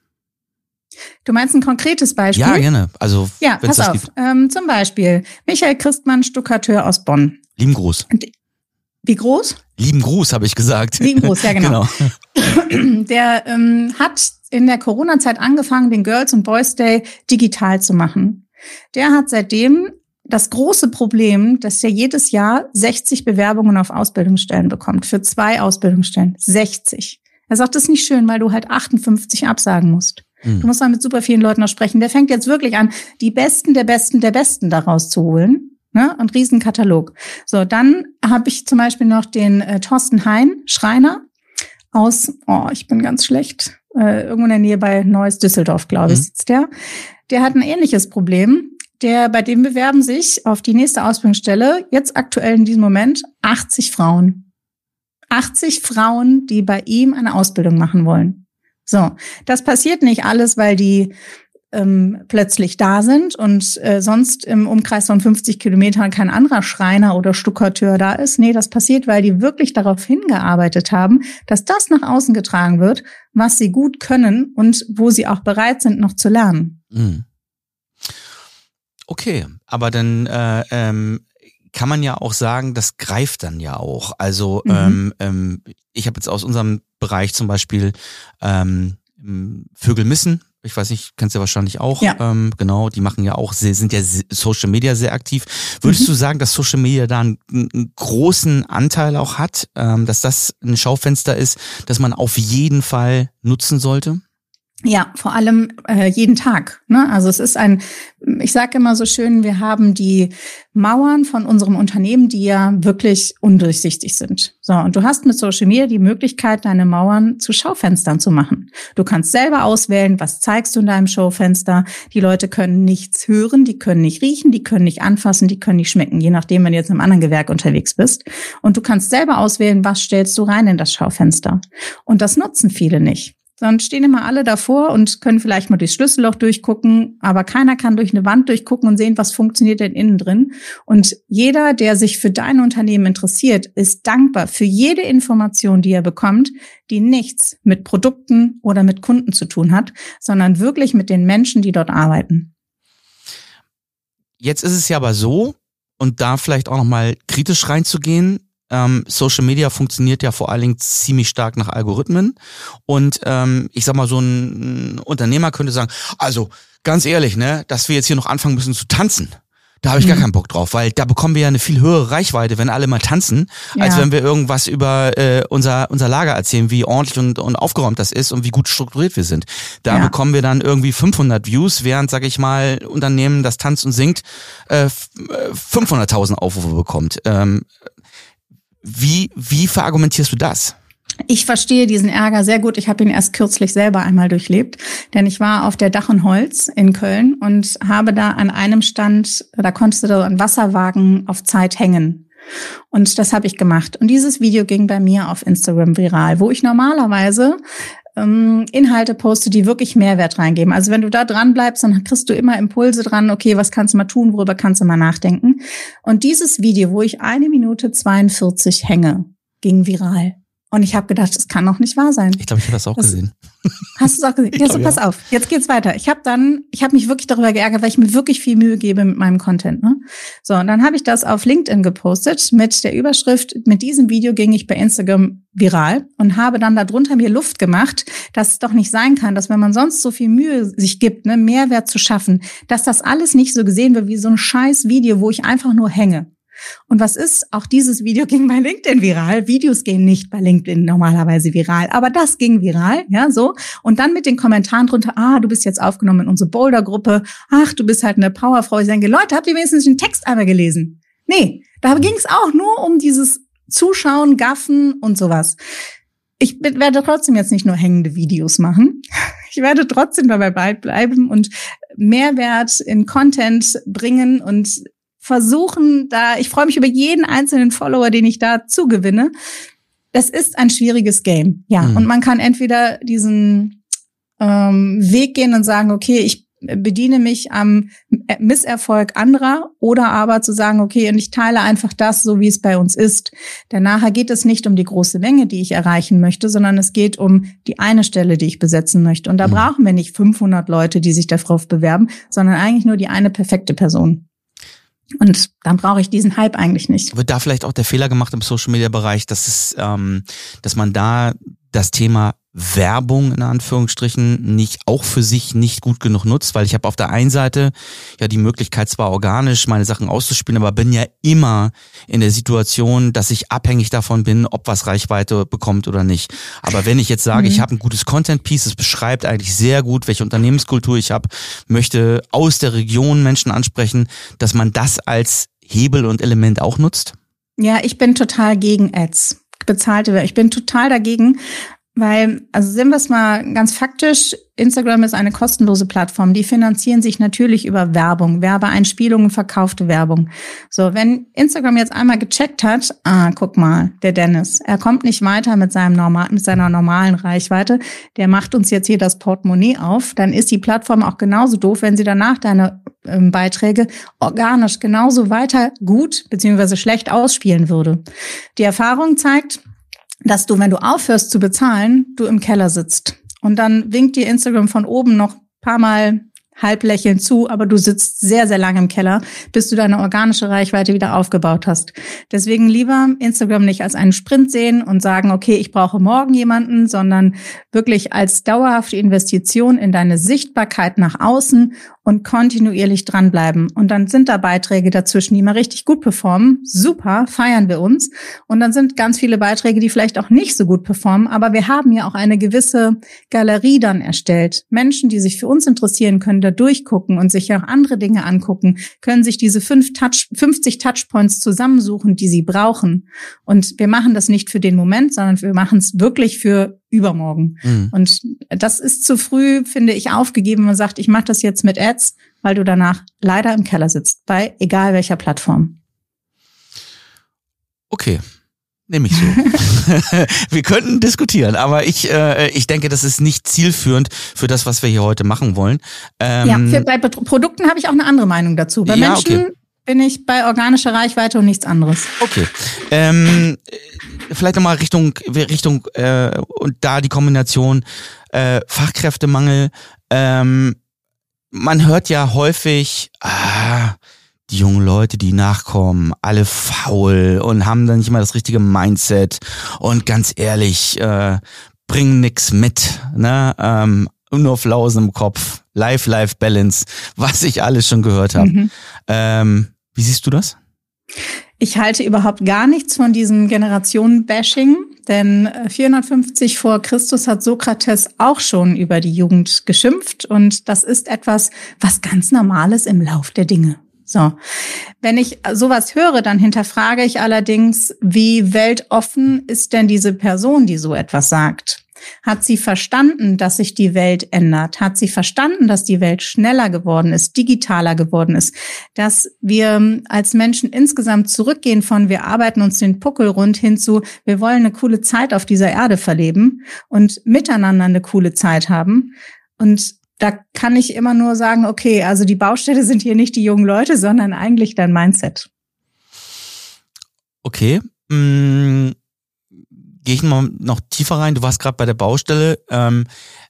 Du meinst ein konkretes Beispiel? Ja, gerne. Also, ja, pass das auf. Gibt. Ähm, zum Beispiel Michael Christmann, Stuckateur aus Bonn. Lieben Gruß. Wie groß? Lieben Gruß, habe ich gesagt. Lieben Gruß, ja genau. genau. Der ähm, hat in der Corona-Zeit angefangen, den Girls und Boys Day digital zu machen. Der hat seitdem das große Problem, dass er jedes Jahr sechzig Bewerbungen auf Ausbildungsstellen bekommt, für zwei Ausbildungsstellen. sechzig. Er sagt, das ist nicht schön, weil du halt achtundfünfzig absagen musst. Hm. Du musst dann mit super vielen Leuten noch sprechen. Der fängt jetzt wirklich an, die Besten der Besten der Besten daraus zu holen. Ne, und Riesenkatalog. So, dann habe ich zum Beispiel noch den äh, Thorsten Hein, Schreiner aus, oh, ich bin ganz schlecht, äh, irgendwo in der Nähe bei Neuss Düsseldorf, glaube ich, mhm. sitzt der. Der hat ein ähnliches Problem. Der, bei dem bewerben sich auf die nächste Ausbildungsstelle jetzt aktuell in diesem Moment achtzig Frauen. achtzig Frauen, die bei ihm eine Ausbildung machen wollen. So, das passiert nicht alles, weil die Ähm, plötzlich da sind und äh, sonst im Umkreis von fünfzig Kilometern kein anderer Schreiner oder Stuckateur da ist. Nee, das passiert, weil die wirklich darauf hingearbeitet haben, dass das nach außen getragen wird, was sie gut können und wo sie auch bereit sind, noch zu lernen. Mhm. Okay, aber dann äh, ähm, kann man ja auch sagen, das greift dann ja auch. Also mhm. ähm, ähm, ich habe jetzt aus unserem Bereich zum Beispiel ähm, Vögel missen. Ich weiß nicht, kennst du wahrscheinlich auch. Ja. Ähm, genau, die machen ja auch, sehr, sind ja Social Media sehr aktiv. Würdest mhm. du sagen, dass Social Media da einen, einen großen Anteil auch hat, ähm, dass das ein Schaufenster ist, das man auf jeden Fall nutzen sollte? Ja, vor allem äh, jeden Tag. Ne? Also es ist ein, ich sage immer so schön, wir haben die Mauern von unserem Unternehmen, die ja wirklich undurchsichtig sind. So, und du hast mit Social Media die Möglichkeit, deine Mauern zu Schaufenstern zu machen. Du kannst selber auswählen, was zeigst du in deinem Schaufenster. Die Leute können nichts hören, die können nicht riechen, die können nicht anfassen, die können nicht schmecken, je nachdem, wenn du jetzt in einem anderen Gewerk unterwegs bist. Und du kannst selber auswählen, was stellst du rein in das Schaufenster. Und das nutzen viele nicht. Dann stehen immer alle davor und können vielleicht mal durchs Schlüsselloch durchgucken, aber keiner kann durch eine Wand durchgucken und sehen, was funktioniert denn innen drin. Und jeder, der sich für dein Unternehmen interessiert, ist dankbar für jede Information, die er bekommt, die nichts mit Produkten oder mit Kunden zu tun hat, sondern wirklich mit den Menschen, die dort arbeiten. Jetzt ist es ja aber so, und da vielleicht auch nochmal kritisch reinzugehen, Ähm, Social Media funktioniert ja vor allen Dingen ziemlich stark nach Algorithmen und ähm, ich sag mal, so ein, ein Unternehmer könnte sagen, also ganz ehrlich, ne, dass wir jetzt hier noch anfangen müssen zu tanzen, da habe ich mhm. gar keinen Bock drauf, weil da bekommen wir ja eine viel höhere Reichweite, wenn alle mal tanzen, ja. als wenn wir irgendwas über äh, unser unser Lager erzählen, wie ordentlich und, und aufgeräumt das ist und wie gut strukturiert wir sind. Da ja. bekommen wir dann irgendwie fünfhundert Views, während, sag ich mal, Unternehmen, das tanzt und singt, äh, fünfhunderttausend Aufrufe bekommt. Ähm, Wie, wie verargumentierst du das? Ich verstehe diesen Ärger sehr gut. Ich habe ihn erst kürzlich selber einmal durchlebt, denn ich war auf der Dach und Holz in Köln und habe da an einem Stand, da konntest du da einen Wasserwagen auf Zeit hängen. Und das habe ich gemacht. Und dieses Video ging bei mir auf Instagram viral, wo ich normalerweise ähm, Inhalte poste, die wirklich Mehrwert reingeben. Also wenn du da dran bleibst, dann kriegst du immer Impulse dran, okay, was kannst du mal tun, worüber kannst du mal nachdenken. Und dieses Video, wo ich eine Minute zweiundvierzig hänge, ging viral. Und ich habe gedacht, das kann doch nicht wahr sein. Ich glaube, ich habe das auch das, gesehen. Hast du es auch gesehen? Ja, so, pass ja. auf. Jetzt geht's weiter. Ich habe dann, ich habe mich wirklich darüber geärgert, weil ich mir wirklich viel Mühe gebe mit meinem Content. Ne? So, und dann habe ich das auf LinkedIn gepostet mit der Überschrift, mit diesem Video ging ich bei Instagram viral und habe dann darunter mir Luft gemacht, dass es doch nicht sein kann, dass wenn man sonst so viel Mühe sich gibt, ne, Mehrwert zu schaffen, dass das alles nicht so gesehen wird wie so ein scheiß Video, wo ich einfach nur hänge. Und was ist? Auch dieses Video ging bei LinkedIn viral. Videos gehen nicht bei LinkedIn normalerweise viral, aber das ging viral, ja, so. Und dann mit den Kommentaren drunter, ah, du bist jetzt aufgenommen in unsere Boulder-Gruppe, ach, du bist halt eine Powerfrau. Ich denke, Leute, habt ihr wenigstens den Text einmal gelesen? Nee, da ging es auch nur um dieses Zuschauen, Gaffen und sowas. Ich werde trotzdem jetzt nicht nur hängende Videos machen. Ich werde trotzdem dabei bleiben und Mehrwert in Content bringen und versuchen da, ich freue mich über jeden einzelnen Follower, den ich da zugewinne. Das ist ein schwieriges Game, ja. Mhm. Und man kann entweder diesen ähm, Weg gehen und sagen, okay, ich bediene mich am Misserfolg anderer, oder aber zu sagen, okay, und ich teile einfach das, so wie es bei uns ist. Denn nachher geht es nicht um die große Menge, die ich erreichen möchte, sondern es geht um die eine Stelle, die ich besetzen möchte. Und da mhm. brauchen wir nicht fünfhundert Leute, die sich darauf bewerben, sondern eigentlich nur die eine perfekte Person. Und dann brauche ich diesen Hype eigentlich nicht. Wird da vielleicht auch der Fehler gemacht im Social-Media-Bereich, dass es, ähm, dass man da das Thema Werbung in Anführungsstrichen nicht auch für sich nicht gut genug nutzt, weil ich habe auf der einen Seite ja die Möglichkeit, zwar organisch meine Sachen auszuspielen, aber bin ja immer in der Situation, dass ich abhängig davon bin, ob was Reichweite bekommt oder nicht. Aber wenn ich jetzt sage, mhm. ich habe ein gutes Content-Piece, es beschreibt eigentlich sehr gut, welche Unternehmenskultur ich habe, möchte aus der Region Menschen ansprechen, dass man das als Hebel und Element auch nutzt? Ja, ich bin total gegen Ads, bezahlte. Ich bin total dagegen, weil, also sind wir es mal ganz faktisch, Instagram ist eine kostenlose Plattform. Die finanzieren sich natürlich über Werbung, Werbeeinspielungen, verkaufte Werbung. So, wenn Instagram jetzt einmal gecheckt hat, ah, guck mal, der Dennis, er kommt nicht weiter mit seinem normal, mit seiner normalen Reichweite, der macht uns jetzt hier das Portemonnaie auf, dann ist die Plattform auch genauso doof, wenn sie danach deine ähm, Beiträge organisch genauso weiter gut beziehungsweise schlecht ausspielen würde. Die Erfahrung zeigt, dass du, wenn du aufhörst zu bezahlen, du im Keller sitzt. Und dann winkt dir Instagram von oben noch ein paar Mal halb lächelnd zu, aber du sitzt sehr, sehr lange im Keller, bis du deine organische Reichweite wieder aufgebaut hast. Deswegen lieber Instagram nicht als einen Sprint sehen und sagen, okay, ich brauche morgen jemanden, sondern wirklich als dauerhafte Investition in deine Sichtbarkeit nach außen und kontinuierlich dranbleiben. Und dann sind da Beiträge dazwischen, die mal richtig gut performen. Super, feiern wir uns. Und dann sind ganz viele Beiträge, die vielleicht auch nicht so gut performen, aber wir haben ja auch eine gewisse Galerie dann erstellt. Menschen, die sich für uns interessieren, können da durchgucken und sich auch andere Dinge angucken, können sich diese fünf Touch, fünfzig Touchpoints zusammensuchen, die sie brauchen. Und wir machen das nicht für den Moment, sondern wir machen es wirklich für übermorgen. Mhm. Und das ist zu früh, finde ich, aufgegeben. Man sagt, ich mache das jetzt mit Ads, weil du danach leider im Keller sitzt, bei egal welcher Plattform. Okay. Nehme ich so. Wir könnten diskutieren, aber ich äh, ich denke, das ist nicht zielführend für das, was wir hier heute machen wollen. Ähm, ja, für, bei Produkten habe ich auch eine andere Meinung dazu. Bei ja, Menschen okay. bin ich bei organischer Reichweite und nichts anderes. Okay. Ähm, vielleicht nochmal Richtung Richtung äh, und da die Kombination äh, Fachkräftemangel. Ähm, man hört ja häufig, ah, die jungen Leute, die nachkommen, alle faul und haben dann nicht mal das richtige Mindset und ganz ehrlich, äh, bringen nix mit, ne? Ähm, nur Flausen im Kopf, Life-Life-Balance, was ich alles schon gehört habe. Mhm. Ähm, wie siehst du das? Ich halte überhaupt gar nichts von diesem Generationen-Bashing, denn vierhundertfünfzig vor Christus hat Sokrates auch schon über die Jugend geschimpft und das ist etwas, was ganz Normales im Lauf der Dinge. So, wenn ich sowas höre, dann hinterfrage ich allerdings, wie weltoffen ist denn diese Person, die so etwas sagt? Hat sie verstanden, dass sich die Welt ändert? Hat sie verstanden, dass die Welt schneller geworden ist, digitaler geworden ist? Dass wir als Menschen insgesamt zurückgehen von wir arbeiten uns den Puckel rund hin zu wir wollen eine coole Zeit auf dieser Erde verleben und miteinander eine coole Zeit haben. Und da kann ich immer nur sagen, okay, also die Baustelle sind hier nicht die jungen Leute, sondern eigentlich dein Mindset. Okay, mmh. Gehe ich mal noch tiefer rein. Du warst gerade bei der Baustelle. Ähm,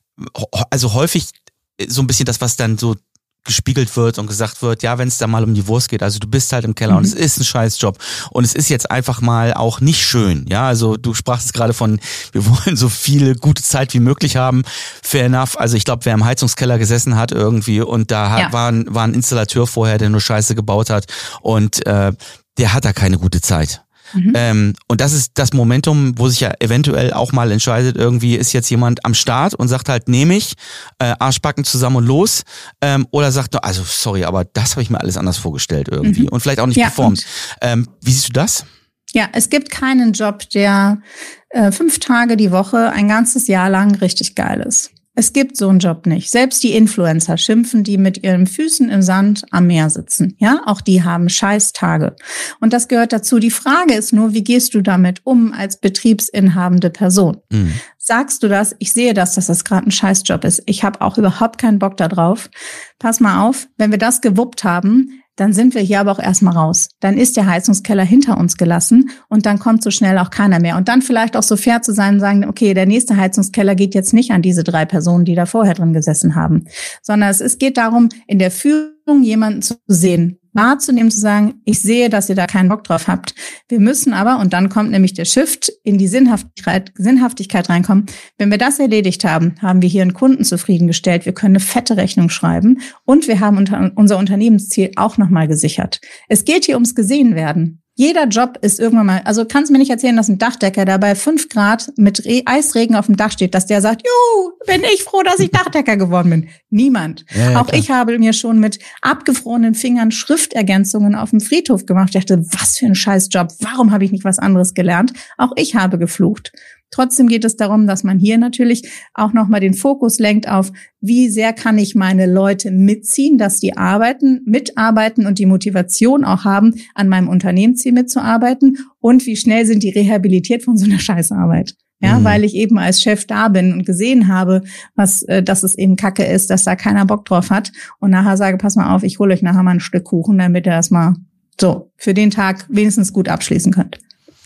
also häufig so ein bisschen das, was dann so gespiegelt wird und gesagt wird, ja, wenn es da mal um die Wurst geht, also du bist halt im Keller mhm. und es ist ein Scheißjob und es ist jetzt einfach mal auch nicht schön. Ja, also du sprachst gerade von, wir wollen so viele gute Zeit wie möglich haben. Fair enough. Also ich glaube, wer im Heizungskeller gesessen hat irgendwie und da hat, ja. war, ein, war ein Installateur vorher, der nur Scheiße gebaut hat und äh, der hat da keine gute Zeit. Mhm. Ähm, und das ist das Momentum, wo sich ja eventuell auch mal entscheidet, irgendwie ist jetzt jemand am Start und sagt halt, nehme ich, äh, Arschbacken zusammen und los, ähm, oder sagt nur, also sorry, aber das habe ich mir alles anders vorgestellt irgendwie mhm. und vielleicht auch nicht ja, performt. Ähm, wie siehst du das? Ja, es gibt keinen Job, der äh, fünf Tage die Woche ein ganzes Jahr lang richtig geil ist. Es gibt so einen Job nicht. Selbst die Influencer schimpfen, die mit ihren Füßen im Sand am Meer sitzen. Ja, auch die haben Scheißtage. Und das gehört dazu. Die Frage ist nur, wie gehst du damit um als betriebsinhabende Person? Mhm. Sagst du das? Ich sehe das, dass das gerade ein Scheißjob ist. Ich habe auch überhaupt keinen Bock da drauf. Pass mal auf, wenn wir das gewuppt haben, dann sind wir hier aber auch erstmal raus. Dann ist der Heizungskeller hinter uns gelassen und dann kommt so schnell auch keiner mehr. Und dann vielleicht auch so fair zu sein und sagen, okay, der nächste Heizungskeller geht jetzt nicht an diese drei Personen, die da vorher drin gesessen haben, sondern es, es geht darum, in der Führung jemanden zu sehen, wahrzunehmen, zu sagen, ich sehe, dass ihr da keinen Bock drauf habt. Wir müssen aber, und dann kommt nämlich der Shift in die Sinnhaftigkeit, Sinnhaftigkeit reinkommen. Wenn wir das erledigt haben, haben wir hier einen Kunden zufriedengestellt. Wir können eine fette Rechnung schreiben und wir haben unter, unser Unternehmensziel auch nochmal gesichert. Es geht hier ums Gesehenwerden. Jeder Job ist irgendwann mal, also kannst du mir nicht erzählen, dass ein Dachdecker, der bei fünf Grad mit Re- Eisregen auf dem Dach steht, dass der sagt, juhu, bin ich froh, dass ich Dachdecker geworden bin. Niemand. Ja, ja, auch klar. Ich habe mir schon mit abgefrorenen Fingern Schriftergänzungen auf dem Friedhof gemacht. Ich dachte, was für ein Scheißjob, warum habe ich nicht was anderes gelernt? Auch ich habe geflucht. Trotzdem geht es darum, dass man hier natürlich auch nochmal den Fokus lenkt auf, wie sehr kann ich meine Leute mitziehen, dass die arbeiten, mitarbeiten und die Motivation auch haben, an meinem Unternehmensziel mitzuarbeiten und wie schnell sind die rehabilitiert von so einer Scheißarbeit. Ja, mhm. weil ich eben als Chef da bin und gesehen habe, was, äh, dass es eben Kacke ist, dass da keiner Bock drauf hat und nachher sage, pass mal auf, ich hole euch nachher mal ein Stück Kuchen, damit ihr das mal so für den Tag wenigstens gut abschließen könnt.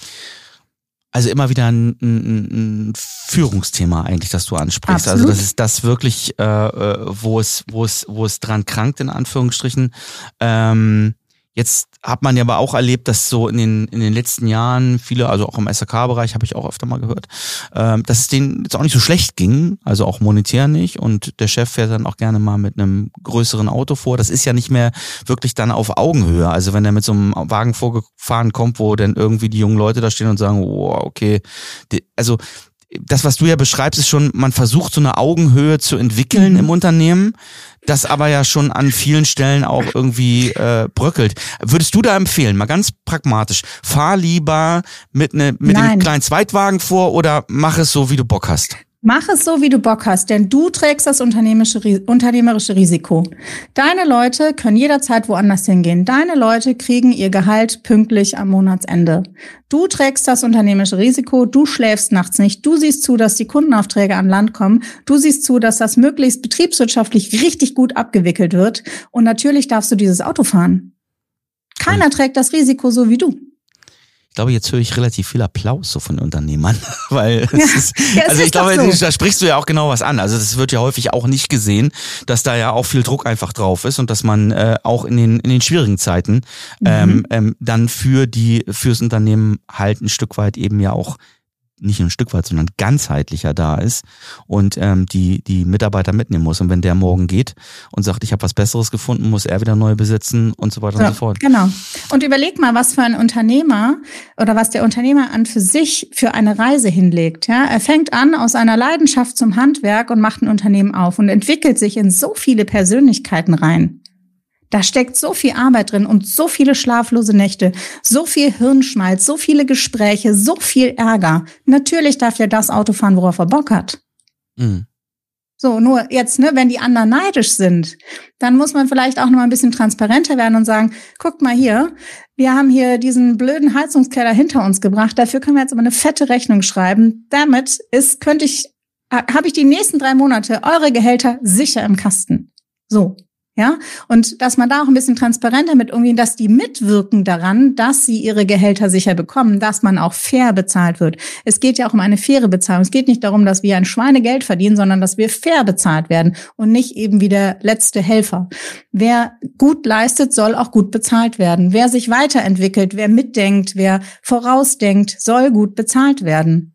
Also immer wieder ein, ein, ein Führungsthema eigentlich, das du ansprichst. Absolut. Also das ist das wirklich, äh, wo es, wo es, wo es dran krankt in Anführungsstrichen. Ähm, jetzt hat man ja aber auch erlebt, dass so in den in den letzten Jahren viele, also auch im S A K-Bereich habe ich auch öfter mal gehört, ähm, dass es denen jetzt auch nicht so schlecht ging, also auch monetär nicht. Und der Chef fährt dann auch gerne mal mit einem größeren Auto vor. Das ist ja nicht mehr wirklich dann auf Augenhöhe. Also wenn er mit so einem Wagen vorgefahren kommt, wo dann irgendwie die jungen Leute da stehen und sagen, oh, okay, die, also das, was du ja beschreibst, ist schon, man versucht so eine Augenhöhe zu entwickeln mhm. im Unternehmen, das aber ja schon an vielen Stellen auch irgendwie äh, bröckelt. Würdest du da empfehlen, mal ganz pragmatisch, fahr lieber mit, ne, mit dem kleinen Zweitwagen vor oder mach es so, wie du Bock hast? Mach es so, wie du Bock hast, denn du trägst das unternehmerische, unternehmerische Risiko. Deine Leute können jederzeit woanders hingehen. Deine Leute kriegen ihr Gehalt pünktlich am Monatsende. Du trägst das unternehmerische Risiko, du schläfst nachts nicht. Du siehst zu, dass die Kundenaufträge an Land kommen. Du siehst zu, dass das möglichst betriebswirtschaftlich richtig gut abgewickelt wird. Und natürlich darfst du dieses Auto fahren. Keiner hm. trägt das Risiko so wie du. Ich glaube, jetzt höre ich relativ viel Applaus so von Unternehmern, weil es ja, ist, ja, es also ist ich glaube, so. da sprichst du ja auch genau was an. Also das wird ja häufig auch nicht gesehen, dass da ja auch viel Druck einfach drauf ist und dass man äh, auch in den in den schwierigen Zeiten ähm, mhm. ähm, dann für die fürs Unternehmen halt ein Stück weit eben ja auch nicht nur ein Stück weit, sondern ganzheitlicher da ist und ähm, die die Mitarbeiter mitnehmen muss. Und wenn der morgen geht und sagt, ich habe was Besseres gefunden, muss er wieder neu besetzen und so weiter so, und so fort. Genau. Und überleg mal, was für ein Unternehmer oder was der Unternehmer an für sich für eine Reise hinlegt. Ja, er fängt an aus einer Leidenschaft zum Handwerk und macht ein Unternehmen auf und entwickelt sich in so viele Persönlichkeiten rein. Da steckt so viel Arbeit drin und so viele schlaflose Nächte, so viel Hirnschmalz, so viele Gespräche, so viel Ärger. Natürlich darf der das Auto fahren, worauf er Bock hat. Mhm. So, nur jetzt, ne, wenn die anderen neidisch sind, dann muss man vielleicht auch noch mal ein bisschen transparenter werden und sagen, guckt mal hier, wir haben hier diesen blöden Heizungskeller hinter uns gebracht, dafür können wir jetzt aber eine fette Rechnung schreiben. Damit ist, könnte ich, habe ich die nächsten drei Monate eure Gehälter sicher im Kasten. So. Ja, und dass man da auch ein bisschen transparenter mit umgehen, dass die mitwirken daran, dass sie ihre Gehälter sicher bekommen, dass man auch fair bezahlt wird. Es geht ja auch um eine faire Bezahlung. Es geht nicht darum, dass wir ein Schweinegeld verdienen, sondern dass wir fair bezahlt werden und nicht eben wie der letzte Helfer. Wer gut leistet, soll auch gut bezahlt werden. Wer sich weiterentwickelt, wer mitdenkt, wer vorausdenkt, soll gut bezahlt werden.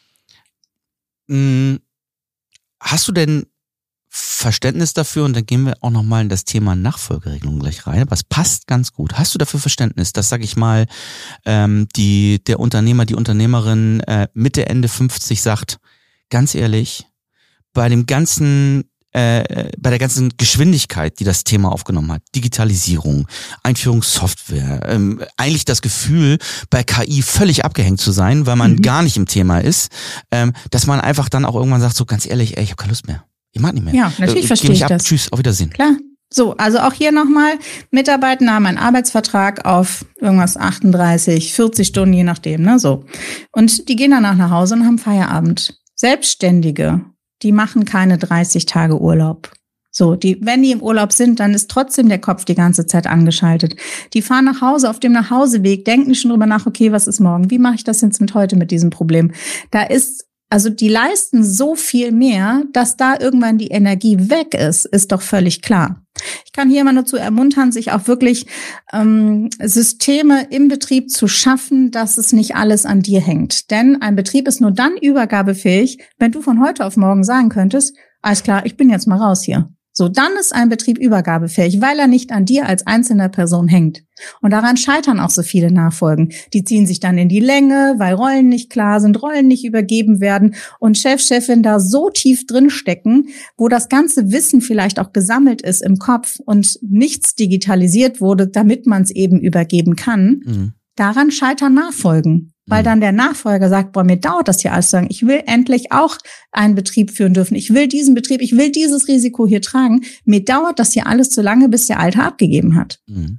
Hast du denn Verständnis dafür, und dann gehen wir auch nochmal in das Thema Nachfolgeregelung gleich rein, aber es passt ganz gut. Hast du dafür Verständnis, dass, sag ich mal, ähm, die der Unternehmer, die Unternehmerin äh, Mitte, Ende fünfzig sagt, ganz ehrlich, bei dem ganzen, äh, bei der ganzen Geschwindigkeit, die das Thema aufgenommen hat, Digitalisierung, Einführung Software, ähm, eigentlich das Gefühl, bei K I völlig abgehängt zu sein, weil man mhm. gar nicht im Thema ist, ähm, dass man einfach dann auch irgendwann sagt, so ganz ehrlich, ey, ich habe keine Lust mehr. Ich mag nicht mehr. Ja, natürlich äh, verstehe ich ab. das. Tschüss, auf Wiedersehen. Klar. So, also auch hier nochmal, Mitarbeiter haben einen Arbeitsvertrag auf irgendwas achtunddreißig, vierzig Stunden, je nachdem, ne, so. Und die gehen danach nach Hause und haben Feierabend. Selbstständige, die machen keine dreißig Tage Urlaub. So, die, wenn die im Urlaub sind, dann ist trotzdem der Kopf die ganze Zeit angeschaltet. Die fahren nach Hause, auf dem Nachhauseweg, denken schon drüber nach, okay, was ist morgen? Wie mache ich das jetzt mit heute mit diesem Problem? Da ist Also die leisten so viel mehr, dass da irgendwann die Energie weg ist, ist doch völlig klar. Ich kann hier immer nur zu ermuntern, sich auch wirklich ähm, Systeme im Betrieb zu schaffen, dass es nicht alles an dir hängt. Denn ein Betrieb ist nur dann übergabefähig, wenn du von heute auf morgen sagen könntest, alles klar, ich bin jetzt mal raus hier. So, dann ist ein Betrieb übergabefähig, weil er nicht an dir als einzelner Person hängt. Und daran scheitern auch so viele Nachfolgen. Die ziehen sich dann in die Länge, weil Rollen nicht klar sind, Rollen nicht übergeben werden und Chef, Chefin da so tief drin stecken, wo das ganze Wissen vielleicht auch gesammelt ist im Kopf und nichts digitalisiert wurde, damit man es eben übergeben kann. Mhm. Daran scheitern Nachfolgen. Weil dann der Nachfolger sagt, boah, mir dauert das hier alles zu sagen. Ich will endlich auch einen Betrieb führen dürfen. Ich will diesen Betrieb, ich will dieses Risiko hier tragen. Mir dauert das hier alles zu lange, bis der Alte abgegeben hat. Mhm.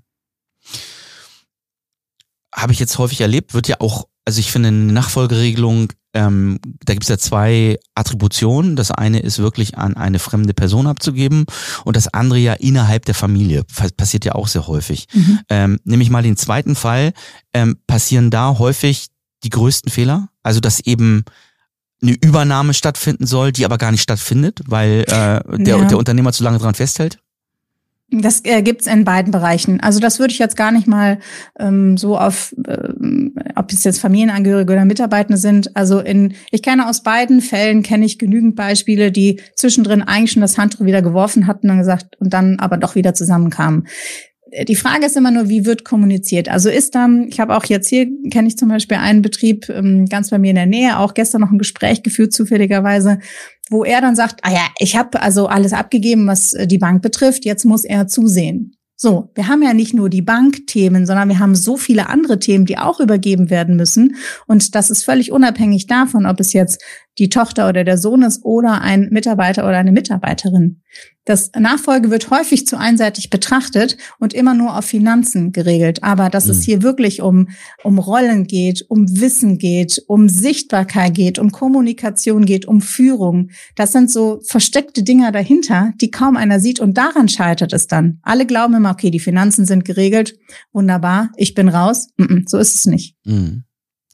Habe ich jetzt häufig erlebt, wird ja auch, also ich finde eine Nachfolgeregelung, ähm, da gibt es ja zwei Attributionen. Das eine ist wirklich an eine fremde Person abzugeben und das andere ja innerhalb der Familie. Passiert ja auch sehr häufig. Mhm. Ähm, nehme ich mal den zweiten Fall, ähm, passieren da häufig die größten Fehler. Also dass eben eine Übernahme stattfinden soll, die aber gar nicht stattfindet, weil äh, der, ja. der Unternehmer zu lange dran festhält. Das äh, gibt's in beiden Bereichen. Also das würde ich jetzt gar nicht mal ähm, so auf, ähm, ob es jetzt Familienangehörige oder Mitarbeitende sind. Also in, ich kenne aus beiden Fällen kenne ich genügend Beispiele, die zwischendrin eigentlich schon das Handtuch wieder geworfen hatten und gesagt und dann aber doch wieder zusammenkamen. Die Frage ist immer nur, wie wird kommuniziert? Also ist dann, ich habe auch jetzt hier, kenne ich zum Beispiel einen Betrieb ähm, ganz bei mir in der Nähe, auch gestern noch ein Gespräch geführt, zufälligerweise, wo er dann sagt, ah ja, ich habe also alles abgegeben, was die Bank betrifft, jetzt muss er zusehen. So, wir haben ja nicht nur die Bankthemen, sondern wir haben so viele andere Themen, die auch übergeben werden müssen. Und das ist völlig unabhängig davon, ob es jetzt die Tochter oder der Sohn ist oder ein Mitarbeiter oder eine Mitarbeiterin. Das Nachfolge wird häufig zu einseitig betrachtet und immer nur auf Finanzen geregelt. Aber dass mhm. es hier wirklich um, um Rollen geht, um Wissen geht, um Sichtbarkeit geht, um Kommunikation geht, um Führung. Das sind so versteckte Dinger dahinter, die kaum einer sieht. Und daran scheitert es dann. Alle glauben immer, okay, die Finanzen sind geregelt. Wunderbar, ich bin raus. Mm-mm, so ist es nicht. Mhm.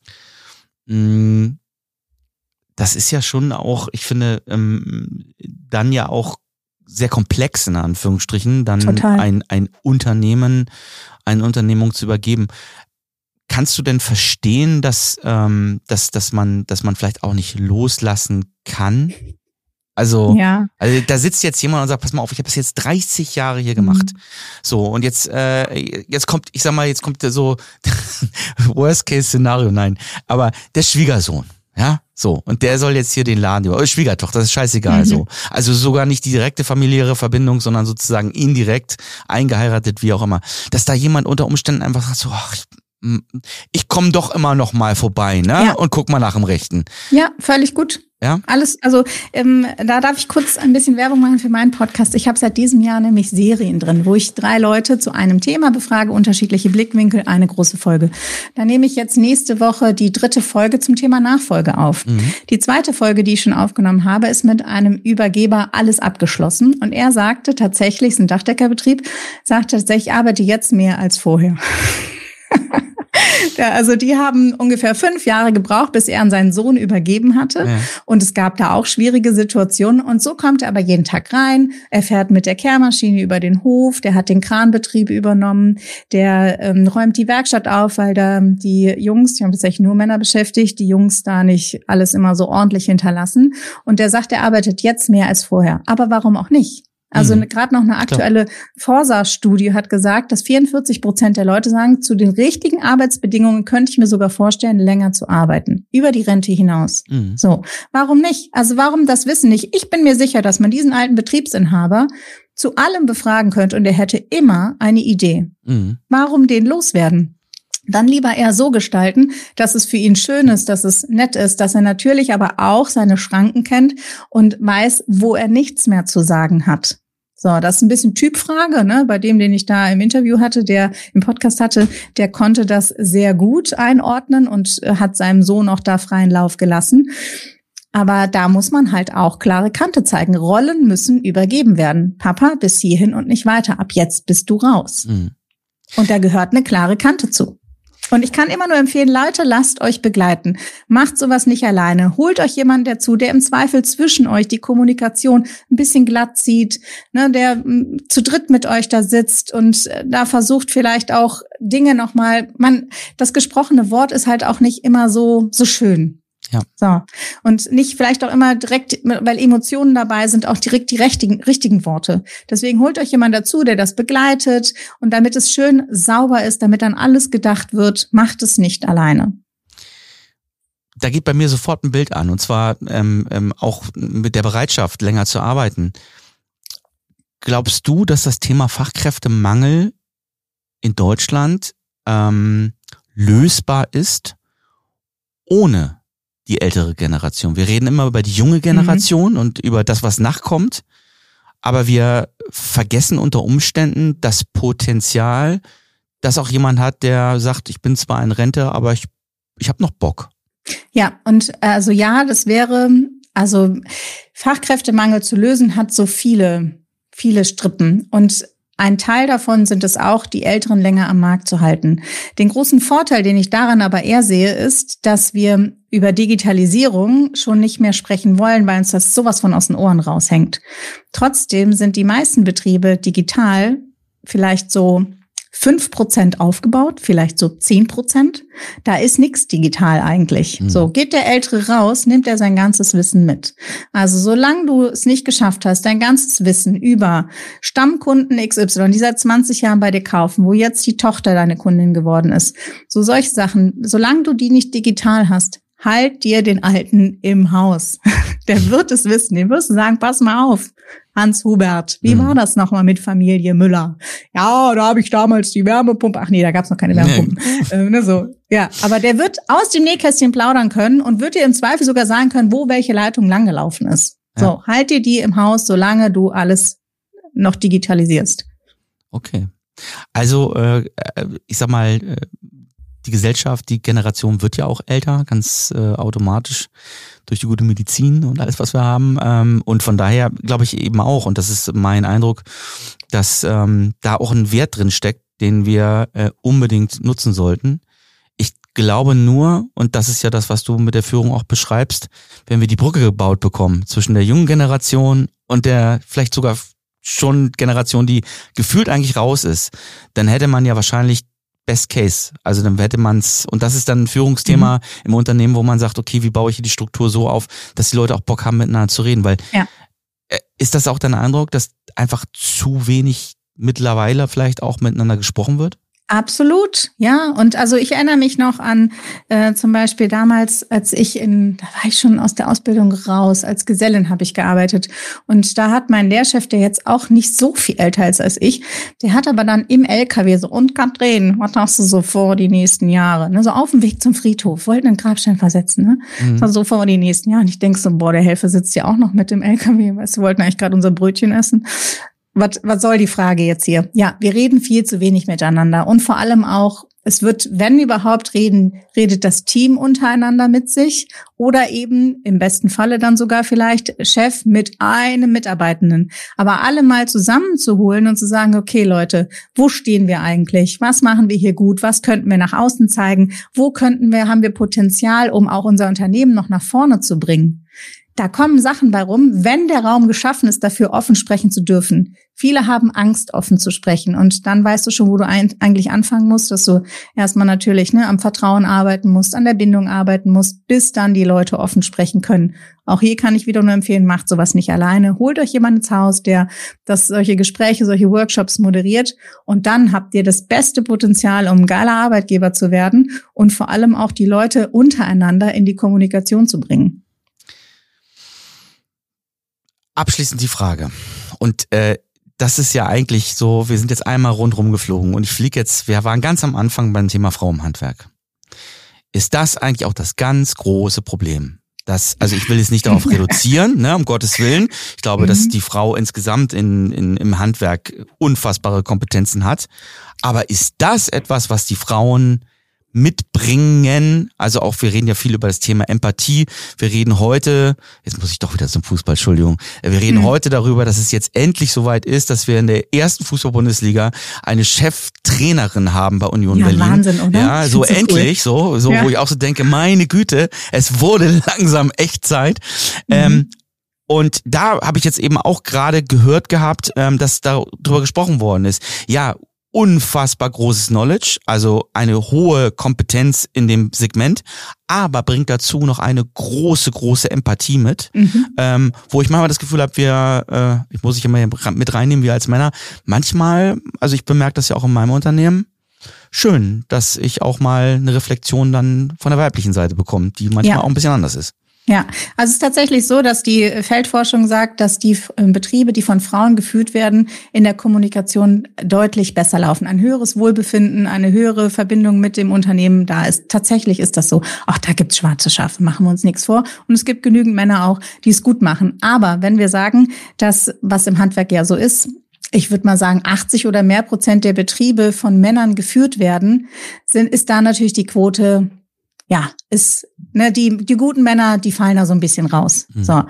Mhm. Das ist ja schon auch, ich finde, ähm, dann ja auch sehr komplex in Anführungsstrichen, dann Total. ein ein Unternehmen, eine Unternehmung zu übergeben. Kannst du denn verstehen, dass ähm, dass dass man dass man vielleicht auch nicht loslassen kann? Also, ja. also da sitzt jetzt jemand und sagt, pass mal auf, ich habe das jetzt dreißig Jahre hier gemacht. Mhm. So, und jetzt äh, jetzt kommt, ich sag mal, jetzt kommt so Worst-Case-Szenario, nein, aber der Schwiegersohn. Ja, so. Und der soll jetzt hier den Laden über. Oh, Schwiegertochter, das ist scheißegal, mhm. so. Also sogar nicht die direkte familiäre Verbindung, sondern sozusagen indirekt eingeheiratet, wie auch immer. Dass da jemand unter Umständen einfach sagt so, ach, ich, ich komme doch immer noch mal vorbei, ne? Ja. Und guck mal nach dem Rechten. Ja, völlig gut. Ja. Alles, also ähm, da darf ich kurz ein bisschen Werbung machen für meinen Podcast. Ich habe seit diesem Jahr nämlich Serien drin, wo ich drei Leute zu einem Thema befrage, unterschiedliche Blickwinkel, eine große Folge. Da nehme ich jetzt nächste Woche die dritte Folge zum Thema Nachfolge auf. Mhm. Die zweite Folge, die ich schon aufgenommen habe, ist mit einem Übergeber alles abgeschlossen. Und er sagte tatsächlich, es ist ein Dachdeckerbetrieb, sagte tatsächlich, ich arbeite jetzt mehr als vorher. Ja, also die haben ungefähr fünf Jahre gebraucht, bis er an seinen Sohn übergeben hatte. Ja. Und es gab da auch schwierige Situationen. Und so kommt er aber jeden Tag rein. Er fährt mit der Kehrmaschine über den Hof. Der hat den Kranbetrieb übernommen. Der ähm, räumt die Werkstatt auf, weil da die Jungs, die haben tatsächlich nur Männer beschäftigt, die Jungs da nicht alles immer so ordentlich hinterlassen. Und der sagt, er arbeitet jetzt mehr als vorher. Aber warum auch nicht? Also mhm. gerade noch eine aktuelle Forsa-Studie hat gesagt, dass vierundvierzig Prozent der Leute sagen, zu den richtigen Arbeitsbedingungen könnte ich mir sogar vorstellen, länger zu arbeiten. Über die Rente hinaus. Mhm. So, warum nicht? Also warum das Wissen nicht? Ich bin mir sicher, dass man diesen alten Betriebsinhaber zu allem befragen könnte und er hätte immer eine Idee. Mhm. Warum den loswerden? Dann lieber eher so gestalten, dass es für ihn schön ist, dass es nett ist, dass er natürlich aber auch seine Schranken kennt und weiß, wo er nichts mehr zu sagen hat. So, das ist ein bisschen Typfrage, ne? Bei dem, den ich da im Interview hatte, der im Podcast hatte, der konnte das sehr gut einordnen und hat seinem Sohn auch da freien Lauf gelassen. Aber da muss man halt auch klare Kante zeigen. Rollen müssen übergeben werden. Papa, bis hierhin und nicht weiter. Ab jetzt bist du raus. Mhm. Und da gehört eine klare Kante zu. Und ich kann immer nur empfehlen, Leute, lasst euch begleiten. Macht sowas nicht alleine. Holt euch jemanden dazu, der im Zweifel zwischen euch die Kommunikation ein bisschen glatt zieht, ne, der m, zu dritt mit euch da sitzt und äh, da versucht vielleicht auch Dinge nochmal, man, das gesprochene Wort ist halt auch nicht immer so, so schön. Ja. So. Und nicht vielleicht auch immer direkt, weil Emotionen dabei sind, auch direkt die richtigen, richtigen Worte. Deswegen holt euch jemand dazu, der das begleitet. Und damit es schön sauber ist, damit an alles gedacht wird, macht es nicht alleine. Da geht bei mir sofort ein Bild an. Und zwar ähm, ähm, auch mit der Bereitschaft, länger zu arbeiten. Glaubst du, dass das Thema Fachkräftemangel in Deutschland ähm, lösbar ist, ohne die ältere Generation? Wir reden immer über die junge Generation mhm. und über das, was nachkommt, aber wir vergessen unter Umständen das Potenzial, dass auch jemand hat, der sagt, ich bin zwar in Rente, aber ich ich habe noch Bock. Ja, und also ja, das wäre, also Fachkräftemangel zu lösen hat so viele, viele Strippen und ein Teil davon sind es auch, die Älteren länger am Markt zu halten. Den großen Vorteil, den ich daran aber eher sehe, ist, dass wir über Digitalisierung schon nicht mehr sprechen wollen, weil uns das sowas von aus den Ohren raushängt. Trotzdem sind die meisten Betriebe digital vielleicht so fünf Prozent aufgebaut, vielleicht so zehn Prozent. Da ist nichts digital eigentlich. Mhm. So, geht der Ältere raus, nimmt er sein ganzes Wissen mit. Also solange du es nicht geschafft hast, dein ganzes Wissen über Stammkunden X Y, die seit zwanzig Jahren bei dir kaufen, wo jetzt die Tochter deine Kundin geworden ist, so solche Sachen, solange du die nicht digital hast, halt dir den Alten im Haus. Der wird es wissen. Den wirst du sagen, pass mal auf, Hans-Hubert, wie mhm. war das nochmal mit Familie Müller? Ja, da habe ich damals die Wärmepumpe. Ach nee, da gab's noch keine Wärmepumpen. Nee. Äh, ne, so. Ja, aber der wird aus dem Nähkästchen plaudern können und wird dir im Zweifel sogar sagen können, wo welche Leitung langgelaufen ist. Ja. So, halt dir die im Haus, solange du alles noch digitalisierst. Okay. Also, äh, ich sag mal, äh, die Gesellschaft, die Generation wird ja auch älter, ganz äh, automatisch durch die gute Medizin und alles, was wir haben. Ähm, und von daher glaube ich eben auch, und das ist mein Eindruck, dass ähm, da auch ein Wert drin steckt, den wir äh, unbedingt nutzen sollten. Ich glaube nur, und das ist ja das, was du mit der Führung auch beschreibst, wenn wir die Brücke gebaut bekommen zwischen der jungen Generation und der vielleicht sogar schon Generation, die gefühlt eigentlich raus ist, dann hätte man ja wahrscheinlich Best Case. Also dann hätte man es, und das ist dann ein Führungsthema mhm. im Unternehmen, wo man sagt, okay, wie baue ich hier die Struktur so auf, dass die Leute auch Bock haben, miteinander zu reden, weil ja. Ist das auch dein Eindruck, dass einfach zu wenig mittlerweile vielleicht auch miteinander gesprochen wird? Absolut, ja. Und also ich erinnere mich noch an äh, zum Beispiel damals, als ich in, da war ich schon aus der Ausbildung raus, als Gesellin habe ich gearbeitet. Und da hat mein Lehrchef, der jetzt auch nicht so viel älter ist als ich, der hat aber dann im L K W so, und Katrin, was hast du so vor die nächsten Jahre? Ne, so auf dem Weg zum Friedhof, wollten einen Grabstein versetzen, ne? Mhm. So vor die nächsten Jahre. Und ich denke so, boah, der Helfer sitzt ja auch noch mit dem L K W, weißt du, wollten eigentlich gerade unser Brötchen essen. Was, was soll die Frage jetzt hier? Ja, wir reden viel zu wenig miteinander und vor allem auch, es wird, wenn überhaupt reden, redet das Team untereinander mit sich oder eben im besten Falle dann sogar vielleicht Chef mit einem Mitarbeitenden. Aber alle mal zusammenzuholen und zu sagen, okay Leute, wo stehen wir eigentlich? Was machen wir hier gut? Was könnten wir nach außen zeigen? Wo könnten wir, haben wir Potenzial, um auch unser Unternehmen noch nach vorne zu bringen? Da kommen Sachen bei rum, wenn der Raum geschaffen ist, dafür offen sprechen zu dürfen. Viele haben Angst, offen zu sprechen. Und dann weißt du schon, wo du ein, eigentlich anfangen musst, dass du erstmal natürlich ne, am Vertrauen arbeiten musst, an der Bindung arbeiten musst, bis dann die Leute offen sprechen können. Auch hier kann ich wieder nur empfehlen, macht sowas nicht alleine. Holt euch jemanden ins Haus, der das solche Gespräche, solche Workshops moderiert. Und dann habt ihr das beste Potenzial, um ein geiler Arbeitgeber zu werden und vor allem auch die Leute untereinander in die Kommunikation zu bringen. Abschließend die Frage. Und äh, das ist ja eigentlich so, wir sind jetzt einmal rundherum geflogen und ich fliege jetzt, wir waren ganz am Anfang beim Thema Frau im Handwerk. Ist das eigentlich auch das ganz große Problem? Das, also ich will es nicht darauf reduzieren, ne, um Gottes Willen. Ich glaube, mhm. dass die Frau insgesamt in, in, im Handwerk unfassbare Kompetenzen hat. Aber ist das etwas, was die Frauen mitbringen, also auch, wir reden ja viel über das Thema Empathie, wir reden heute, jetzt muss ich doch wieder zum Fußball, Entschuldigung, wir reden mhm. heute darüber, dass es jetzt endlich soweit ist, dass wir in der ersten Fußball-Bundesliga eine Cheftrainerin haben bei Union ja, Berlin. Wahnsinn, oder? Ja, so endlich, cool. so, so, ja. wo ich auch so denke, meine Güte, es wurde langsam echt Zeit. Mhm. Ähm, und da habe ich jetzt eben auch gerade gehört gehabt, ähm, dass darüber gesprochen worden ist. Ja, unfassbar großes Knowledge, also eine hohe Kompetenz in dem Segment, aber bringt dazu noch eine große, große Empathie mit, mhm. ähm, wo ich manchmal das Gefühl habe, wir, äh, ich muss ich immer mit reinnehmen, wir als Männer, manchmal, also ich bemerke das ja auch in meinem Unternehmen, schön, dass ich auch mal eine Reflexion dann von der weiblichen Seite bekomme, die manchmal ja. auch ein bisschen anders ist. Ja, also es ist tatsächlich so, dass die Feldforschung sagt, dass die Betriebe, die von Frauen geführt werden, in der Kommunikation deutlich besser laufen. Ein höheres Wohlbefinden, eine höhere Verbindung mit dem Unternehmen da ist. Tatsächlich ist das so. Ach, da gibt's schwarze Schafe, machen wir uns nichts vor. Und es gibt genügend Männer auch, die es gut machen. Aber wenn wir sagen, dass, was im Handwerk ja so ist, ich würde mal sagen, achtzig oder mehr Prozent der Betriebe von Männern geführt werden, sind, ist da natürlich die Quote, ja, ist, ne, die, die guten Männer, die fallen da so ein bisschen raus. Mhm. So.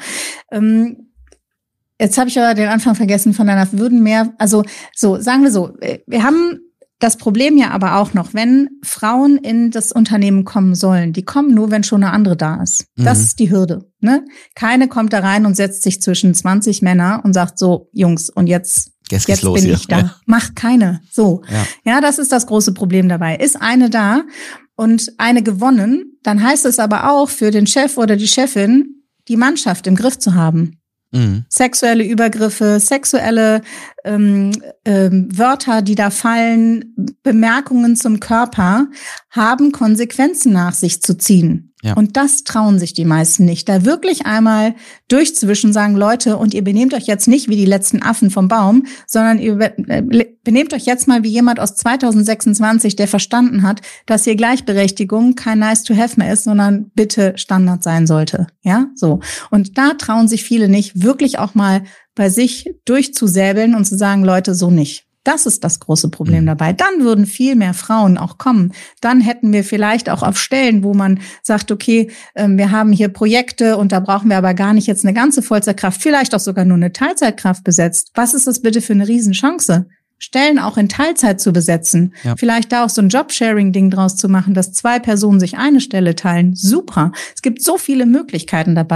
Ähm, jetzt habe ich aber den Anfang vergessen von deiner, würden mehr, also, so, sagen wir so, wir haben das Problem ja aber auch noch, wenn Frauen in das Unternehmen kommen sollen, die kommen nur, wenn schon eine andere da ist. Mhm. Das ist die Hürde, ne? Keine kommt da rein und setzt sich zwischen zwanzig Männer und sagt so, Jungs, und jetzt, jetzt, jetzt bin hier. ich da. Ja. Macht keine. So. Ja. ja, das ist das große Problem dabei. Ist eine da und eine gewonnen, dann heißt es aber auch für den Chef oder die Chefin, die Mannschaft im Griff zu haben. Mhm. Sexuelle Übergriffe, sexuelle ähm, ähm, Wörter, die da fallen, Bemerkungen zum Körper, haben Konsequenzen nach sich zu ziehen. Ja. Und das trauen sich die meisten nicht. Da wirklich einmal durchzuwischen, sagen, Leute, und ihr benehmt euch jetzt nicht wie die letzten Affen vom Baum, sondern ihr benehmt euch jetzt mal wie jemand aus zweitausendsechsundzwanzig, der verstanden hat, dass hier Gleichberechtigung kein nice to have mehr ist, sondern bitte Standard sein sollte. Ja, so. Und da trauen sich viele nicht, wirklich auch mal bei sich durchzusäbeln und zu sagen, Leute, so nicht. Das ist das große Problem dabei. Dann würden viel mehr Frauen auch kommen. Dann hätten wir vielleicht auch auf Stellen, wo man sagt, okay, wir haben hier Projekte und da brauchen wir aber gar nicht jetzt eine ganze Vollzeitkraft, vielleicht auch sogar nur eine Teilzeitkraft besetzt. Was ist das bitte für eine Riesenchance? Stellen auch in Teilzeit zu besetzen. Ja. Vielleicht da auch so ein Jobsharing-Ding draus zu machen, dass zwei Personen sich eine Stelle teilen. Super. Es gibt so viele Möglichkeiten dabei.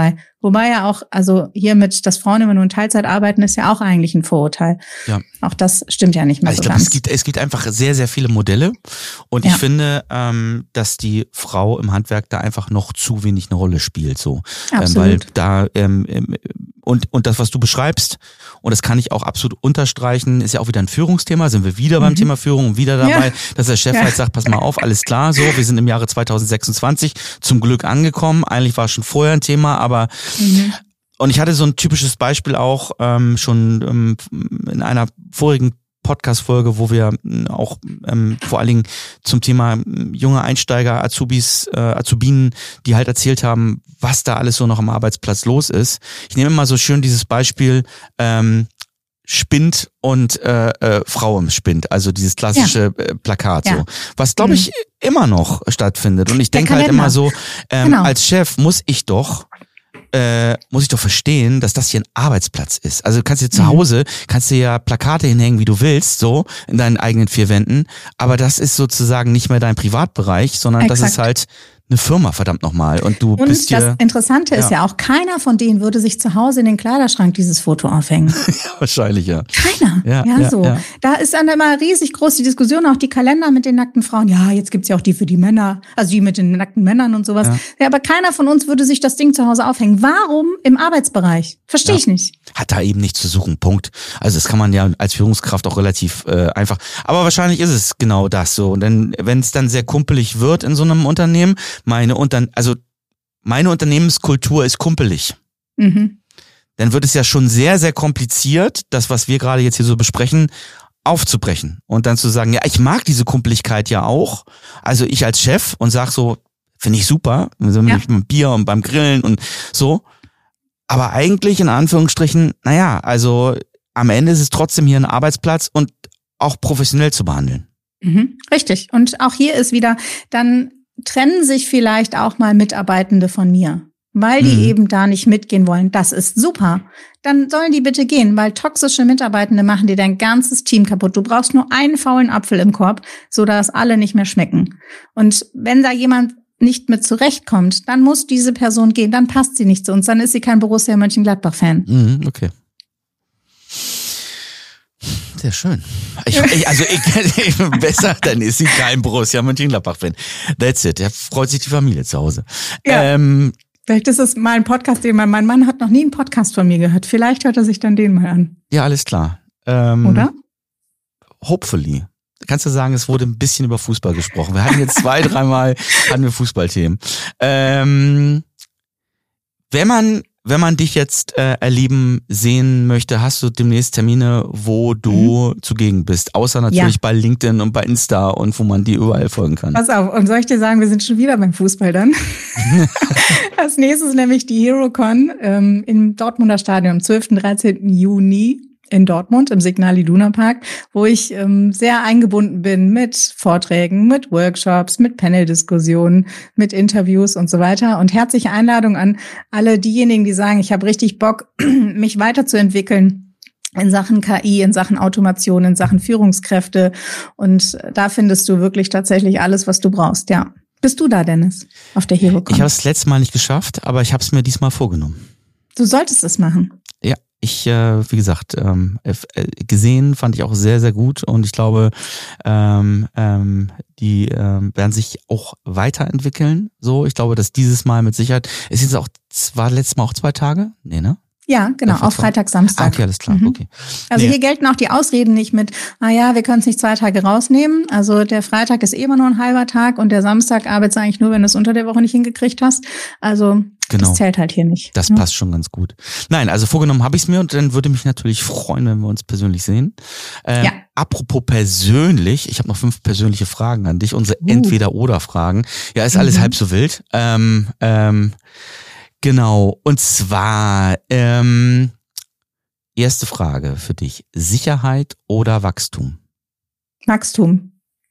Wobei ja auch, also hiermit, dass Frauen immer nur in Teilzeit arbeiten, ist ja auch eigentlich ein Vorurteil. Ja. Auch das stimmt ja nicht mehr also so ich glaube, ganz. es gibt, es gibt einfach sehr, sehr viele Modelle und Ja. ich finde, ähm, dass die Frau im Handwerk da einfach noch zu wenig eine Rolle spielt, so. Ähm, Absolut. weil da, ähm, ähm, und, und das, was du beschreibst, und das kann ich auch absolut unterstreichen, ist ja auch wieder ein Führungsthema, sind wir wieder beim Mhm. Thema Führung und wieder dabei, Ja. dass der Chef Ja. halt sagt, pass mal auf, alles klar, so, wir sind im Jahre zweitausendsechsundzwanzig zum Glück angekommen, eigentlich war es schon vorher ein Thema, aber Mhm. und ich hatte so ein typisches Beispiel auch ähm, schon ähm, in einer vorigen Podcast-Folge, wo wir ähm, auch ähm, vor allen Dingen zum Thema ähm, junge Einsteiger, Azubis, äh, Azubinen, die halt erzählt haben, was da alles so noch am Arbeitsplatz los ist. Ich nehme immer so schön dieses Beispiel ähm, Spind und äh, äh, Frau im Spind, also dieses klassische ja. äh, Plakat, Ja. so, was glaube ich mhm. immer noch stattfindet. Und ich denke halt immer so, ähm, Genau. als Chef muss ich doch Äh, muss ich doch verstehen, dass das hier ein Arbeitsplatz ist. Also du kannst dir zu Hause, kannst dir ja Plakate hinhängen, wie du willst, so in deinen eigenen vier Wänden, aber das ist sozusagen nicht mehr dein Privatbereich, sondern Exakt. das ist halt eine Firma, verdammt nochmal. Und du Und bist das hier... Interessante ist ja. ja auch, keiner von denen würde sich zu Hause in den Kleiderschrank dieses Foto aufhängen. ja, wahrscheinlich, ja. Keiner. Ja, Ja, ja, so. ja. Da ist dann immer riesig groß die Diskussion, auch die Kalender mit den nackten Frauen. Ja, jetzt gibt's ja auch die für die Männer, also die mit den nackten Männern und sowas. Ja. Ja, aber keiner von uns würde sich das Ding zu Hause aufhängen. Warum im Arbeitsbereich? Verstehe Ja. ich nicht. Hat da eben nichts zu suchen, Punkt. Also das kann man ja als Führungskraft auch relativ äh, einfach. Aber wahrscheinlich ist es genau das so. Denn wenn es dann sehr kumpelig wird in so einem Unternehmen, meine Unternehmen, also meine Unternehmenskultur ist kumpelig. Mhm. Dann wird es ja schon sehr, sehr kompliziert, das, was wir gerade jetzt hier so besprechen, aufzubrechen. Und dann zu sagen, ja, ich mag diese Kumpeligkeit ja auch. Also ich als Chef und sag so, finde ich super, so Ja. mit dem Bier und beim Grillen und so. Aber eigentlich in Anführungsstrichen, naja, also am Ende ist es trotzdem hier ein Arbeitsplatz und auch professionell zu behandeln. Mhm. Richtig. Und auch hier ist wieder, dann trennen sich vielleicht auch mal Mitarbeitende von mir, weil die Mhm. eben da nicht mitgehen wollen. Das ist super. Dann sollen die bitte gehen, weil toxische Mitarbeitende machen dir dein ganzes Team kaputt. Du brauchst nur einen faulen Apfel im Korb, sodass alle nicht mehr schmecken. Und wenn da jemand nicht mit zurechtkommt, dann muss diese Person gehen, dann passt sie nicht zu uns, dann ist sie kein Borussia Mönchengladbach-Fan. Mhm, okay. Sehr schön. Ich, ich, also ich, ich, besser, dann ist sie kein Borussia Mönchengladbach-Fan. That's it. Da freut sich die Familie zu Hause. Ja. Ähm, Vielleicht ist es mal ein Podcast, den man, mein Mann hat noch nie einen Podcast von mir gehört. Vielleicht hört er sich dann den mal an. ja, alles klar. Ähm, Oder? Hopefully. Kannst du sagen, es wurde ein bisschen über Fußball gesprochen. Wir hatten jetzt zwei, dreimal hatten wir Fußballthemen. Ähm, wenn man Wenn man dich jetzt äh, erleben, sehen möchte, hast du demnächst Termine, wo du mhm. zugegen bist. Außer natürlich ja. bei LinkedIn und bei Insta und wo man die überall folgen kann. Pass auf, und soll ich dir sagen, wir sind schon wieder beim Fußball dann? Als nächstes nämlich die HeroCon ähm, im Dortmunder Stadion am zwölften, dreizehnten Juni in Dortmund im Signal Iduna Park, wo ich ähm, sehr eingebunden bin mit Vorträgen, mit Workshops, mit Paneldiskussionen, mit Interviews und so weiter. Und herzliche Einladung an alle diejenigen, die sagen, ich habe richtig Bock, mich weiterzuentwickeln in Sachen K I, in Sachen Automation, in Sachen Führungskräfte. Und da findest du wirklich tatsächlich alles, was du brauchst. Ja. Bist du da, Dennis, auf der HeroCon? Ich habe es das letzte Mal nicht geschafft, aber ich habe es mir diesmal vorgenommen. Du solltest es machen. Ja. Ich, äh, wie gesagt, ähm, äh, gesehen fand ich auch sehr, sehr gut und ich glaube, ähm, ähm, die ähm, werden sich auch weiterentwickeln. So, ich glaube, dass dieses Mal mit Sicherheit, es sind auch, war letztes Mal auch zwei Tage? Nee, ne? Ja, genau, auf Freitag, Samstag. Ah, okay, alles klar, mhm. okay. Also nee. hier gelten auch die Ausreden nicht mit, ah ja, wir können es nicht zwei Tage rausnehmen. Also der Freitag ist eh immer nur ein halber Tag und der Samstag arbeitest eigentlich nur, wenn du es unter der Woche nicht hingekriegt hast. Also genau. Das zählt halt hier nicht. Das ja. passt schon ganz gut. Nein, also vorgenommen habe ich es mir und dann würde mich natürlich freuen, wenn wir uns persönlich sehen. Ähm, ja. Apropos persönlich, ich habe noch fünf persönliche Fragen an dich, unsere uh. Entweder-Oder-Fragen. Ja, ist alles mhm. halb so wild. Ähm, ähm, genau, und zwar ähm, erste Frage für dich. Sicherheit oder Wachstum? Wachstum.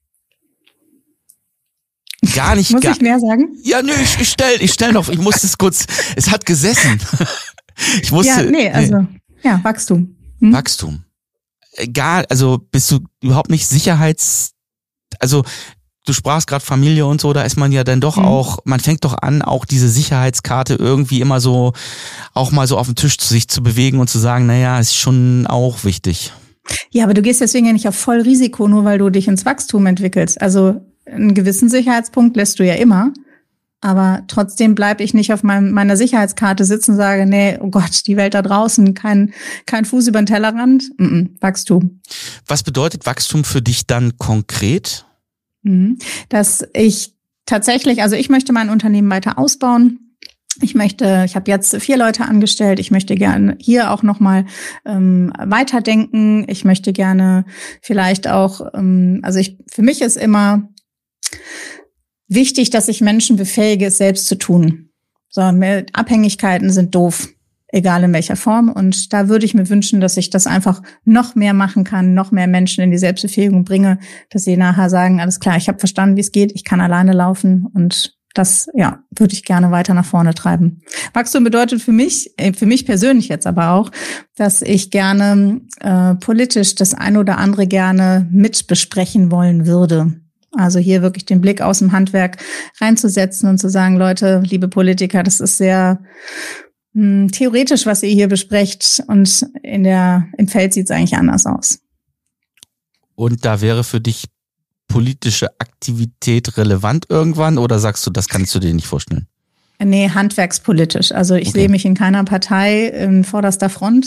Gar nicht. Muss gar, ich mehr sagen? Ja, nö, ich, ich stell, ich stell noch, ich musste es kurz, es hat gesessen. Ich musste. Ja, nee, also, nee. ja, Wachstum. Hm? Wachstum. Egal, also bist du überhaupt nicht Sicherheits, also du sprachst gerade Familie und so, da ist man ja dann doch mhm. auch, man fängt doch an, auch diese Sicherheitskarte irgendwie immer so, auch mal so auf den Tisch zu sich zu bewegen und zu sagen, naja, ist schon auch wichtig. Ja, aber du gehst deswegen ja nicht auf Vollrisiko, nur weil du dich ins Wachstum entwickelst. Also einen gewissen Sicherheitspunkt lässt du ja immer. Aber trotzdem bleibe ich nicht auf meinem, meiner Sicherheitskarte sitzen und sage, nee, oh Gott, die Welt da draußen, kein, kein Fuß über den Tellerrand. Mm-mm, Wachstum. Was bedeutet Wachstum für dich dann konkret? Mhm. Dass ich tatsächlich, also ich möchte mein Unternehmen weiter ausbauen. Ich möchte, ich habe jetzt vier Leute angestellt. Ich möchte gerne hier auch nochmal ähm, weiterdenken. Ich möchte gerne vielleicht auch, ähm, also ich, für mich ist immer wichtig, dass ich Menschen befähige, es selbst zu tun. So, Abhängigkeiten sind doof, egal in welcher Form. Und da würde ich mir wünschen, dass ich das einfach noch mehr machen kann, noch mehr Menschen in die Selbstbefähigung bringe, dass sie nachher sagen, alles klar, ich habe verstanden, wie es geht, ich kann alleine laufen. Und das, ja, würde ich gerne weiter nach vorne treiben. Wachstum bedeutet für mich, für mich persönlich jetzt aber auch, dass ich gerne äh, politisch das ein oder andere gerne mit besprechen wollen würde. Also hier wirklich den Blick aus dem Handwerk reinzusetzen und zu sagen, Leute, liebe Politiker, das ist sehr mh, theoretisch, was ihr hier besprecht, und in der im Feld sieht es eigentlich anders aus. Und da wäre für dich politische Aktivität relevant irgendwann, oder sagst du, das kannst du dir nicht vorstellen? Nee, handwerkspolitisch. Also ich Okay. sehe mich in keiner Partei in vorderster Front.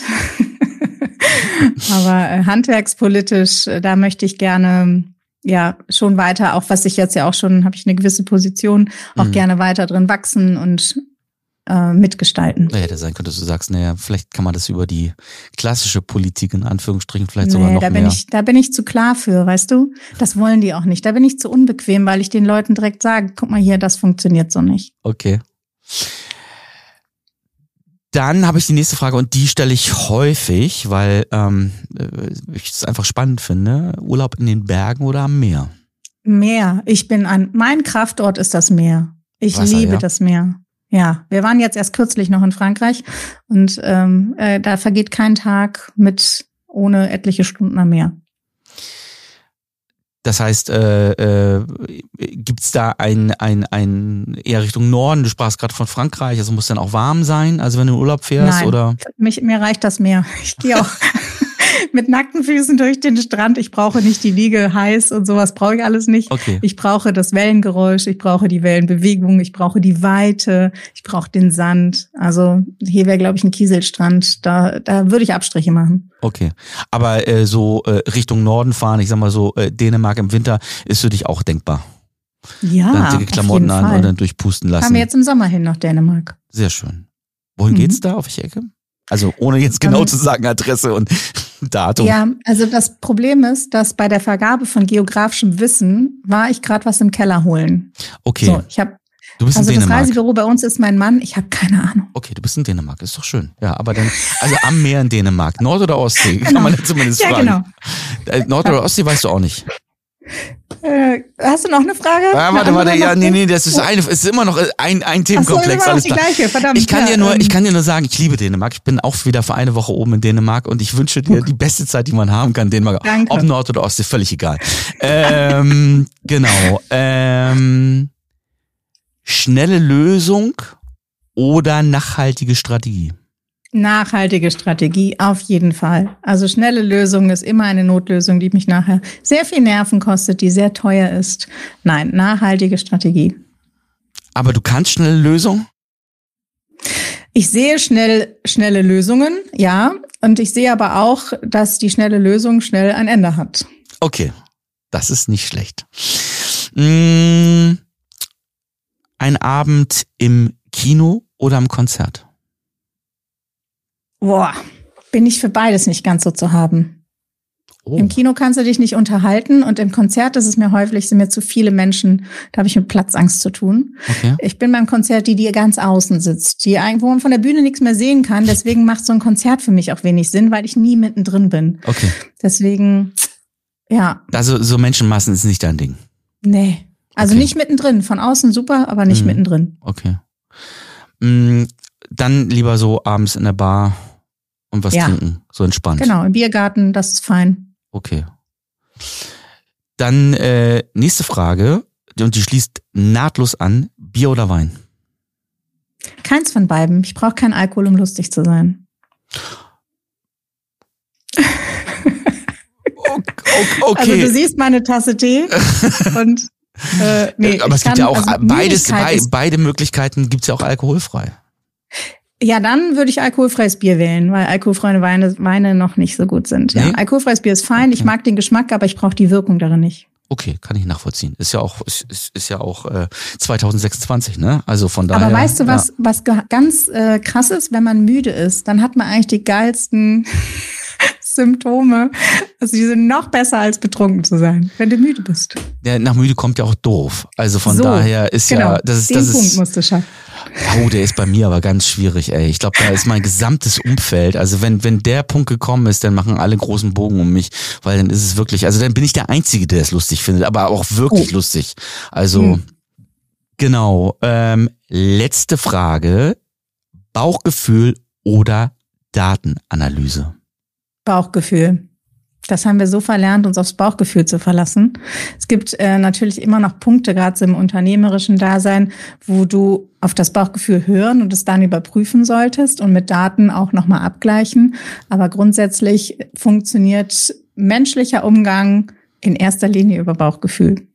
Aber äh, handwerkspolitisch, äh, da möchte ich gerne ja schon weiter, auch was ich jetzt ja auch schon, habe ich eine gewisse Position, auch mhm. gerne weiter drin wachsen und äh, mitgestalten. Ja, hätte sein können, dass du sagst, naja, vielleicht kann man das über die klassische Politik in Anführungsstrichen vielleicht nee, sogar noch da bin mehr. Ich, da bin ich zu klar für, weißt du? Das wollen die auch nicht. Da bin ich zu unbequem, weil ich den Leuten direkt sage, guck mal hier, das funktioniert so nicht. Okay. Dann habe ich die nächste Frage, und die stelle ich häufig, weil ähm, ich es einfach spannend finde. Urlaub in den Bergen oder am Meer? Meer. Ich bin an, mein Kraftort ist das Meer. Ich Wasser, liebe ja? das Meer. Ja, wir waren jetzt erst kürzlich noch in Frankreich und ähm, äh, da vergeht kein Tag mit ohne etliche Stunden am Meer. Das heißt, äh, äh, gibt es da ein, ein, ein eher Richtung Norden? Du sprachst gerade von Frankreich, also muss dann auch warm sein, also wenn du in Urlaub fährst? Nein, oder? Mich, mir reicht das Meer. Ich gehe auch mit nackten Füßen durch den Strand. Ich brauche nicht die Liege heiß und sowas brauche ich alles nicht. Okay. Ich brauche das Wellengeräusch, ich brauche die Wellenbewegung, ich brauche die Weite, ich brauche den Sand. Also hier wäre, glaube ich, ein Kieselstrand. Da, da würde ich Abstriche machen. Okay, aber äh, so äh, Richtung Norden fahren, ich sag mal so, äh, Dänemark im Winter ist für dich auch denkbar. Ja, dann dicke Klamotten an und dann durchpusten lassen. Fahren wir jetzt im Sommer hin nach Dänemark. Sehr schön. Wohin mhm. geht's da? Auf welche Ecke? Also ohne jetzt genau um, zu sagen Adresse und Datum. Ja, also das Problem ist, dass bei der Vergabe von geografischem Wissen war ich gerade was im Keller holen. Okay. So, ich habe Du bist also in Dänemark. Das Reisebüro bei uns ist mein Mann. Ich habe keine Ahnung. Okay, du bist in Dänemark. Ist doch schön. Ja, aber dann, also am Meer in Dänemark. Nord- oder Ostsee? Genau. Kann man zumindest ja, fragen. Genau. Nord- oder Ostsee weißt du auch nicht. Äh, hast du noch eine Frage? Ja, warte, warte, ja, nee, nee, das ist eine, es ist immer noch ein, ein Themenkomplex. Ach so, alles die klar. gleiche, verdammt. Ich kann ja, dir nur, ähm, ich kann dir nur sagen, ich liebe Dänemark. Ich bin auch wieder für eine Woche oben in Dänemark und ich wünsche dir die beste Zeit, die man haben kann. Dänemark. Danke. Ob Nord- oder Ostsee, völlig egal. ähm, genau. Ähm, schnelle Lösung oder nachhaltige Strategie? Nachhaltige Strategie, auf jeden Fall. Also schnelle Lösung ist immer eine Notlösung, die mich nachher sehr viel Nerven kostet, die sehr teuer ist. Nein, nachhaltige Strategie. Aber du kannst schnelle Lösung? Ich sehe schnell schnelle Lösungen, ja. Und ich sehe aber auch, dass die schnelle Lösung schnell ein Ende hat. Okay, das ist nicht schlecht. Mmh, ein Abend im Kino oder am Konzert? Boah, bin ich für beides nicht ganz so zu haben. Oh. Im Kino kannst du dich nicht unterhalten und im Konzert ist es mir häufig, sind mir zu viele Menschen, da habe ich mit Platzangst zu tun. Okay. Ich bin beim Konzert die, die ganz außen sitzt, die, wo man von der Bühne nichts mehr sehen kann. Deswegen macht so ein Konzert für mich auch wenig Sinn, weil ich nie mittendrin bin. Okay. Deswegen, ja. Also so Menschenmassen ist nicht dein Ding? Nee, also okay. Nicht mittendrin. Von außen super, aber nicht mhm. mittendrin. Okay. Mhm, dann lieber so abends in der Bar und was ja. trinken, so entspannt. Genau, im Biergarten, das ist fein. Okay. Dann äh, nächste Frage. und die schließt nahtlos an. Bier oder Wein? Keins von beiden. Ich brauche keinen Alkohol, um lustig zu sein. Okay. Also du siehst meine Tasse Tee und äh, nee, aber es gibt kann, ja auch also beides, be- beide Möglichkeiten gibt's ja auch alkoholfrei. Ja, dann würde ich alkoholfreies Bier wählen, weil alkoholfreie Weine, Weine noch nicht so gut sind. Ja, nee? Alkoholfreies Bier ist fein, okay. Ich mag den Geschmack, aber ich brauche die Wirkung darin nicht. Okay, kann ich nachvollziehen. Ist ja auch ist, ist, ist ja auch äh, zwanzig sechsundzwanzig, ne? Also von daher. Aber weißt du, was ja. was ganz äh, krass ist, wenn man müde ist, dann hat man eigentlich die geilsten Symptome. Also die sind noch besser als betrunken zu sein, wenn du müde bist. Ja, nach müde kommt ja auch doof. Also von so, daher ist genau, ja das ist den das Punkt ist. Musst du schaffen. Oh, der ist bei mir aber ganz schwierig, ey. Ich glaube, da ist mein gesamtes Umfeld. Also wenn wenn der Punkt gekommen ist, dann machen alle großen Bogen um mich, weil dann ist es wirklich, also dann bin ich der Einzige, der es lustig findet, aber auch wirklich oh. lustig. Also hm. genau. Ähm, letzte Frage: Bauchgefühl oder Datenanalyse? Bauchgefühl. Das haben wir so verlernt, uns aufs Bauchgefühl zu verlassen. Es gibt äh, natürlich immer noch Punkte, gerade so im unternehmerischen Dasein, wo du auf das Bauchgefühl hören und es dann überprüfen solltest und mit Daten auch nochmal abgleichen. Aber grundsätzlich funktioniert menschlicher Umgang in erster Linie über Bauchgefühl.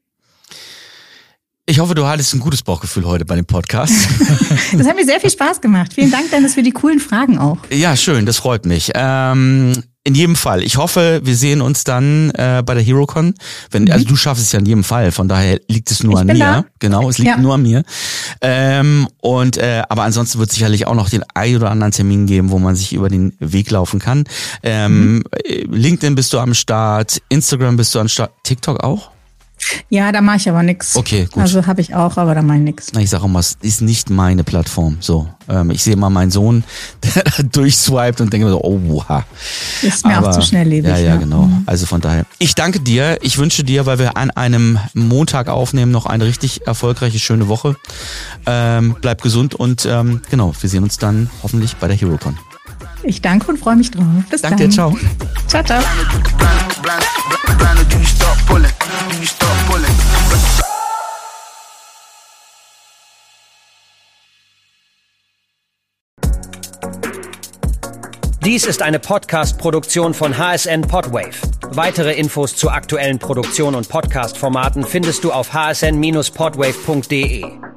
Ich hoffe, du hattest ein gutes Bauchgefühl heute bei dem Podcast. Das hat mir sehr viel Spaß gemacht. Vielen Dank, Dennis, für die coolen Fragen auch. Ja, schön, das freut mich. Ähm, in jedem Fall. Ich hoffe, wir sehen uns dann äh, bei der HeroCon. Wenn, mhm. Also du schaffst es ja in jedem Fall, von daher liegt es nur ich an bin mir. Da. Genau, es liegt ja. nur an mir. Ähm, und äh, aber ansonsten wird es sicherlich auch noch den ein oder anderen Termin geben, wo man sich über den Weg laufen kann. Ähm, mhm. LinkedIn bist du am Start, Instagram bist du am Start, TikTok auch? Ja, da mache ich aber nix. Okay, gut. Also habe ich auch, aber da mache ich nix. Ich sage immer, es ist nicht meine Plattform. So, ähm, ich sehe mal meinen Sohn, der da durchswiped und denke mir so, oh, wow. Ist mir aber auch zu schnelllebig. Ja, ja, genau. Mhm. Also von daher. Ich danke dir. Ich wünsche dir, weil wir an einem Montag aufnehmen, noch eine richtig erfolgreiche, schöne Woche. Ähm, bleib gesund und ähm, genau, wir sehen uns dann hoffentlich bei der HeroCon. Ich danke und freue mich drauf. Bis danke dann. Dir, ciao. Ciao, ciao. Dies ist eine Podcast-Produktion von H S N Podwave. Weitere Infos zu aktuellen Produktionen und Podcast-Formaten findest du auf h s n Bindestrich podwave punkt d e.